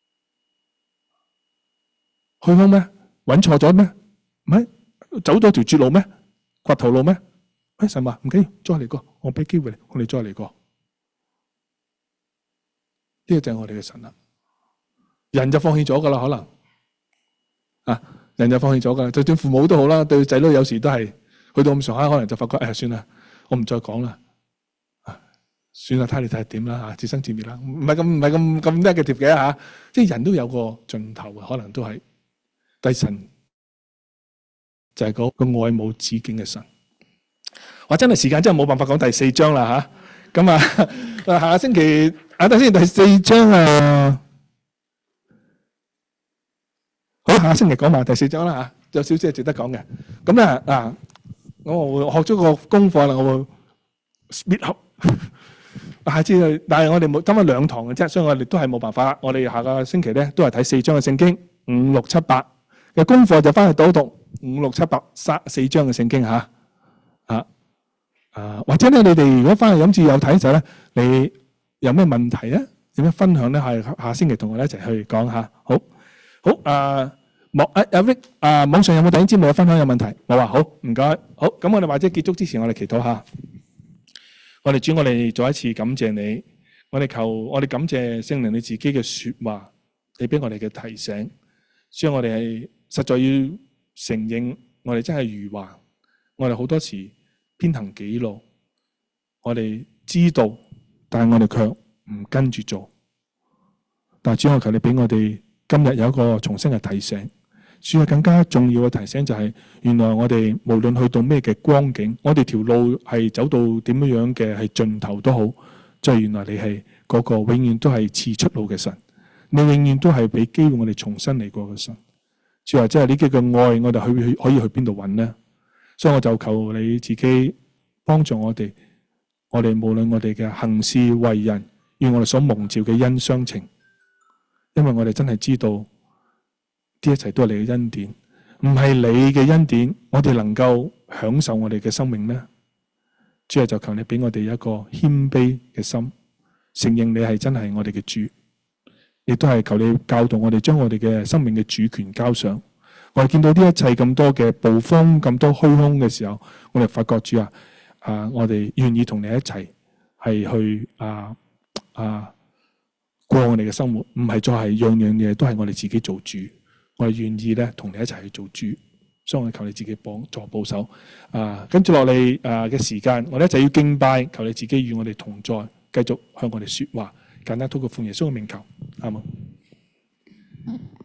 去空咩？揾錯咗咩？唔係走咗條絕路咩？掘頭路咩？神話唔緊要，再嚟過，我俾機會你，我哋再嚟過。呢個就係我哋嘅神啦。人就放棄咗噶啦，可能啊，人就放棄咗噶啦。就算父母都好啦，對仔女有時都係去到咁上下，可能就發覺算啦，我唔再講啦。算啦，睇你睇下點啦嚇，自生自滅啦，唔係咁 negative 嘅嚇，即係人都有個盡頭嘅，可能都係。但神就係嗰個愛無止境嘅神。我真係時間真係冇辦法講第4章啦嚇，咁下個星期等先第4章啊，好，下個星期講埋第4章啦嚇，有少少係值得講嘅。咁咧我會學咗個功課啦，我會 speed up。下次但係我哋冇得翻2堂嘅啫，所以我哋都係冇辦法。我哋下個星期咧都係睇4章嘅聖經，5、6、7、8嘅功課就翻去讀5、6、7、8 4章嘅聖經嚇。或者咧你哋如果翻去飲住有睇嘅時候咧，你有咩問題咧？有咩分享咧？係下星期同我哋一齊去講下。好網上有冇弟兄姊妹有分享有問題？冇啊，好唔該。好，咁我哋或者結束之前，我哋祈禱下。我哋主，我哋再一次感謝你。我哋感謝聖靈你自己嘅說話，你俾我哋嘅提醒。所以我哋係實在要承認，我哋真係愚頑。我哋好多時偏行己路，我哋知道，但係我哋卻唔跟住做。但係主，我求你俾我哋今日有一個重新嘅提醒。主係更加重要嘅提醒就係，原來我哋無論去到咩嘅光景，我哋條路係走到點樣嘅係盡頭都好，即係原來你係嗰個永遠都係賜出路嘅神，你永遠都係俾機會我哋重新嚟過嘅神。主話即係呢幾個愛，我哋可以去邊度揾呢？所以我就求你自己幫助我哋無論我哋嘅行事為人，與我哋所蒙召嘅恩相情，因為我哋真係知道。啲一切都係你嘅恩典，唔係你嘅恩典，我哋能夠享受我哋嘅生命咩？主啊，就求你俾我哋一個謙卑嘅心，承認你係真係我哋嘅主，亦都係求你教導我哋將我哋嘅生命嘅主權交上。我哋見到呢一切咁多嘅暴風、咁多虛空嘅時候，我哋發覺主啊，我哋願意同你一齊係去過我哋嘅生活，唔係再係樣樣嘢都係我哋自己做主。我哋願意咧同你一齊去做主，所以我哋求你自己幫助保守。跟住落嚟嘅時間，我哋一齊要敬拜，求你自己與我哋同在，繼續向我哋說話。簡單禱告奉耶穌嘅名求，阿門。